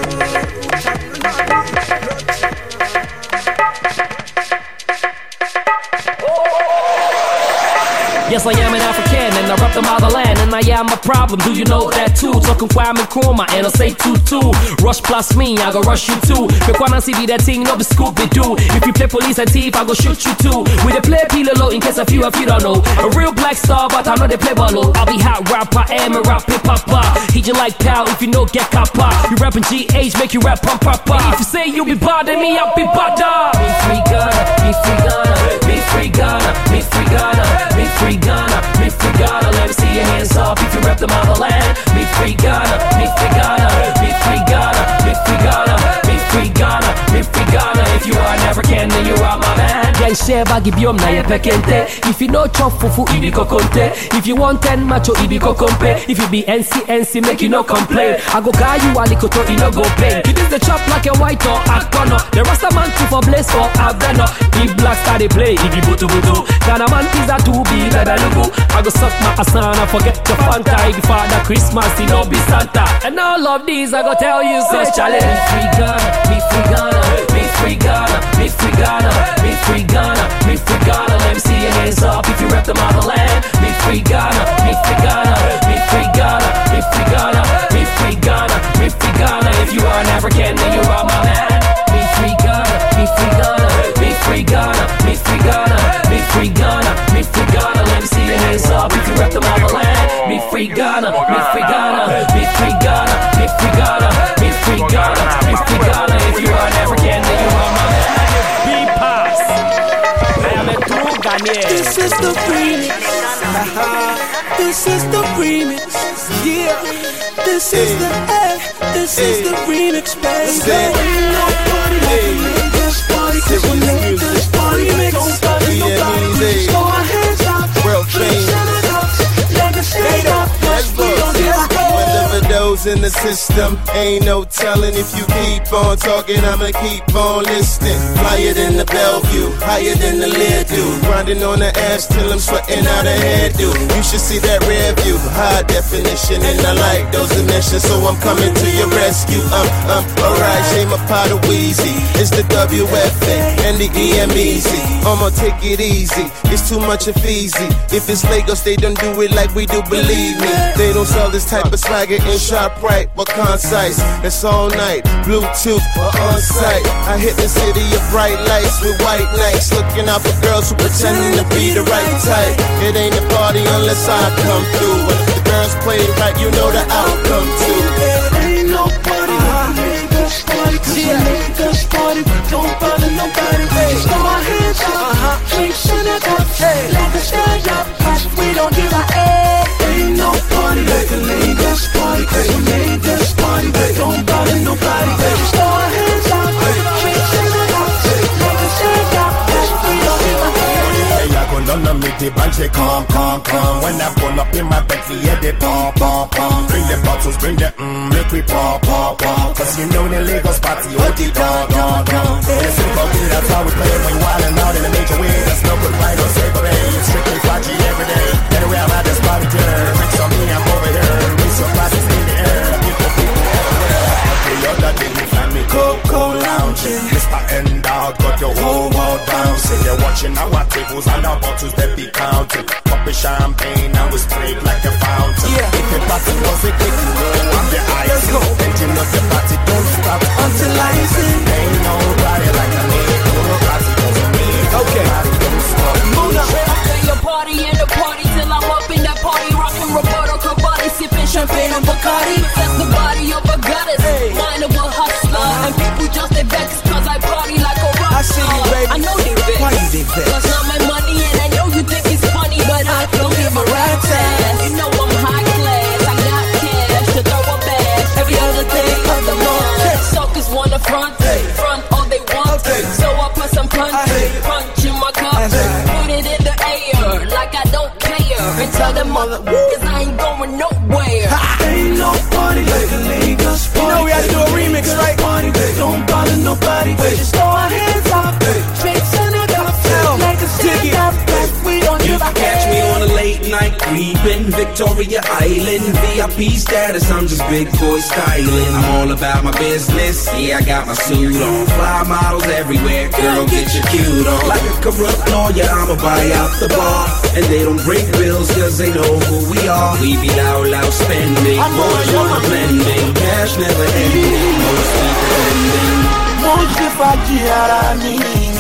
Yes, I am an African and I rep the motherland and I am a problem. Do you know that too? Talking Kwame Nkrumah and I say tutu. Rush plus me, I go rush you too. But when I see be that thing, no be Scooby Doo. If you play police and thief, I go shoot you too. We dey play Pilo low in case a few of you don't know. A real black star, but I know they play ball. I'll be hot rapper, I am a rap hip hopper. Hit you like pal if you know get kappa. You rapping G H, make you rap pump papa. If you say you be bothering me, I'll be bothered. Me free Ghana, me free Ghana, me free Ghana, me free Ghana, me free Ghana, me free Ghana. Let me see your hands up if you rep the motherland. Me free Ghana, me free Ghana, me free Ghana. African, then you are my man. Yeah, share bagi biom na ye pekente. If you know chop fufu, ibi ko konte. If you want ten macho, ibi ko kompe. If you be N C N C, make you no complain. I go guy you alikoto, you no go pain. You this the chop like a white or akono. The rasta man too for blaze for Aveno. If black star they play, if you butu butu. Ghana man is a to be bebelugu. I go suck my asana, forget the Fanta. If Father Christmas, he no be Santa. And all of these I go tell you, so challenge. Me free Ghana, me free Ghana, me free Ghana, me free Ghana, me free Ghana, me free Ghana. Let me see your hands up if you rep the motherland. Me free Ghana, me free Ghana, me free Ghana, me free Ghana, me free Ghana, me free Ghana. If you are an African, then you are my man. Me free Ghana, me free Ghana, me free Ghana, me free Ghana, me free Ghana, me free Ghana. Let me see your hands up if you rep the motherland. Me free Ghana, me free Ghana, me free Ghana, me free Ghana, me free Ghana, me free Ghana. If you are an African, then you are my man. B-Pass, I am a true Ghanaian. This is the remix. This is the remix. Yeah. This is the A. This is the remix, baby. Ain't nobody like me. This party, cause we make this party mix. Nobody, nobody. Throw our hands up. World fame. Stay up, let's go. Whatever those in the system, ain't no telling. If you keep on talking, I'ma keep on listening. Flyer than the Bellevue, higher than the Leardo. Grinding on the ass till I'm sweating out a hairdo. You should see that rear view, high definition, and I like those dimensions, so I'm coming to your rescue. Um, um, alright, shame a pot of Wheezy. It's the W F A and the E M E Z. I'ma take it easy, it's too much of easy. If it's Lagos, they don't do it like we do, believe me. They don't sell this type of swagger in ShopRite or concise. It's all night, Bluetooth or on site. I hit the city of bright lights with white nights, looking out for girls who pretending to be the right type. It ain't a party unless I come through. But if the girls play it right, you know the outcome too. Ain't no party like we make this party, cause we make this party. Don't bother nobody. Just throw our hands up, drinks in a cup, let us stand up, cause we don't give a A. Ain't no party like a Lagos party, cause we made this party. Don't bother nobody. Just throw our hands up, drinks in a cup, let us stand up, cause we don't give a A. Hey, I go down and meet the bunch, they come, come, come. When I pull up in my Bentley, yeah, they pom, pom, pom. Bring the bottles, bring the mmm, make we pom, pom, pom. Cause you know the Lagos party, oh, the dog, dog, dog. Let's see about it, that's how we play it. When you wildin' out in a major way, that's no good, right? Don't say, but hey, it's strictly five G every day. Anyway, I'm at this party turn. Drinks on me, I'm over here. Raise your glasses in the air. People, people everywhere. The other day, you find me Coco lounging. Mister N-Dog got your whole world bouncing. They're watching our tables and our bottles that be counting. Popping champagne and we spray like a fountain. Yeah. If the party was a kick, you know I'm the ice. Let's go. Engine of the party, don't stop until I sing. Ain't nobody like a me. Nobody doesn't need. Okay. Nobody don't stop. Mona. After your party and the party till I'm up in that party, rocking Roberto Cavalli, sipping champagne and Bacardi. That's the body of a goddess, hey. Mind of a hustler, uh-huh. And people just they vex cause I party like a rock. I see you, baby. I know they vex. Why you they vex? Cause not my money and I know you think it's funny, but I don't give a rat's ass. You know I'm high class, I got cash to throw a bag. Every other day of the month, hey. Suckers wanna front, hey. Front all they want, okay. So I put some punch, punch in my cup, put it in the air like I don't care. And tell them mother, cause I ain't going nowhere. Ain't no party like a Lagos party. You know we had to do a remix, right? Party, don't bother nobody. Just throw our hands up, drinks in a cup, like a stick up, like we don't give a care. Catch me on a late night creeping, Victoria Island, V I P status, I'm just big boy styling. I'm all about my business, yeah, I got my suit on. Fly models everywhere, girl, get your cute on. Like a corrupt lawyer, I'ma buy out the bar. And they don't break bills cause they know who we are. We be loud, loud spending, boys wanna blending. Cash never ending, most people ending. Monje faji ara mi,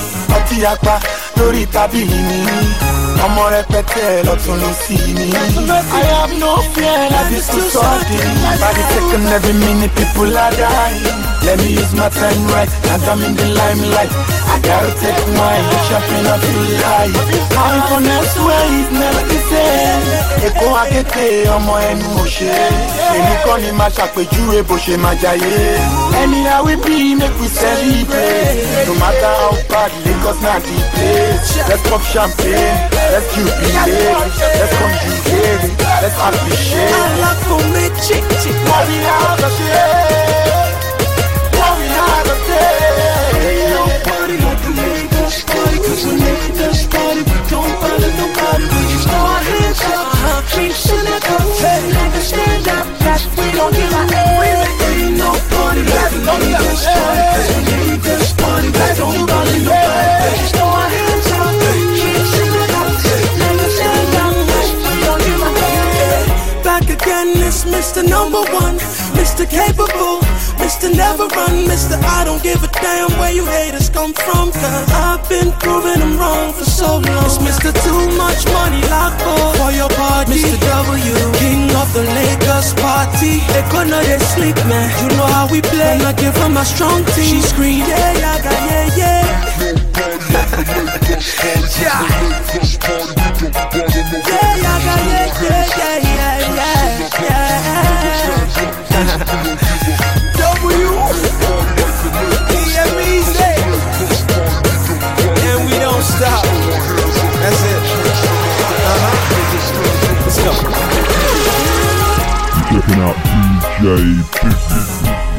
ọtí apá lórí tábìlì mi. Ọmọ rẹpẹtẹ lọ́tún ló sí mi. I have no fear, life is too sudden. By the second, every minute people are dying. Let me use my time right, and I'm in the limelight. I gotta take wine, champagne up to life. Coming from elsewhere is never the same. Eko Ọdún akété ọmọ ẹnu òṣè. Èmi kọ́ ni máa ṣàpèjúwe bó ṣe máa jayé. Anyhow we be, make we celebrate. No matter how bad Lagos not the place. Let's pop champagne, let's jubilate, let's conjugate, let's appreciate. I love for me, chick, chick. What we have to say, what we have to say. Nobody like the Lagos party, 'cause we Lagos party, we don't bother nobody. We just throw our hands up, drinks in the cup, never stand up, that we don't give a head. Ain't no party like the Lagos party, 'cause we Lagos party, we don't bother nobody. We just throw our hands up, drinks in the cup, never stand up, that we don't give a head. Back again, it's Mister Number One, Mister Capable, Mister Never Run, Mister I don't give a damn where you haters come from, 'cause I've been proving them wrong for so long. It's Mister Too Much Money, lock for your party. Mister W, King of the Lagos party. They couldn't they sleep, man. You know how we play. And I give her my strong team. She scream, yeah, yeah, yeah, yeah. Yeah, yeah, yeah, yeah, yeah, yeah, yeah. W, P M E Z, and we don't stop. That's it. Uh-huh. Let's go. Checking out D J fifty.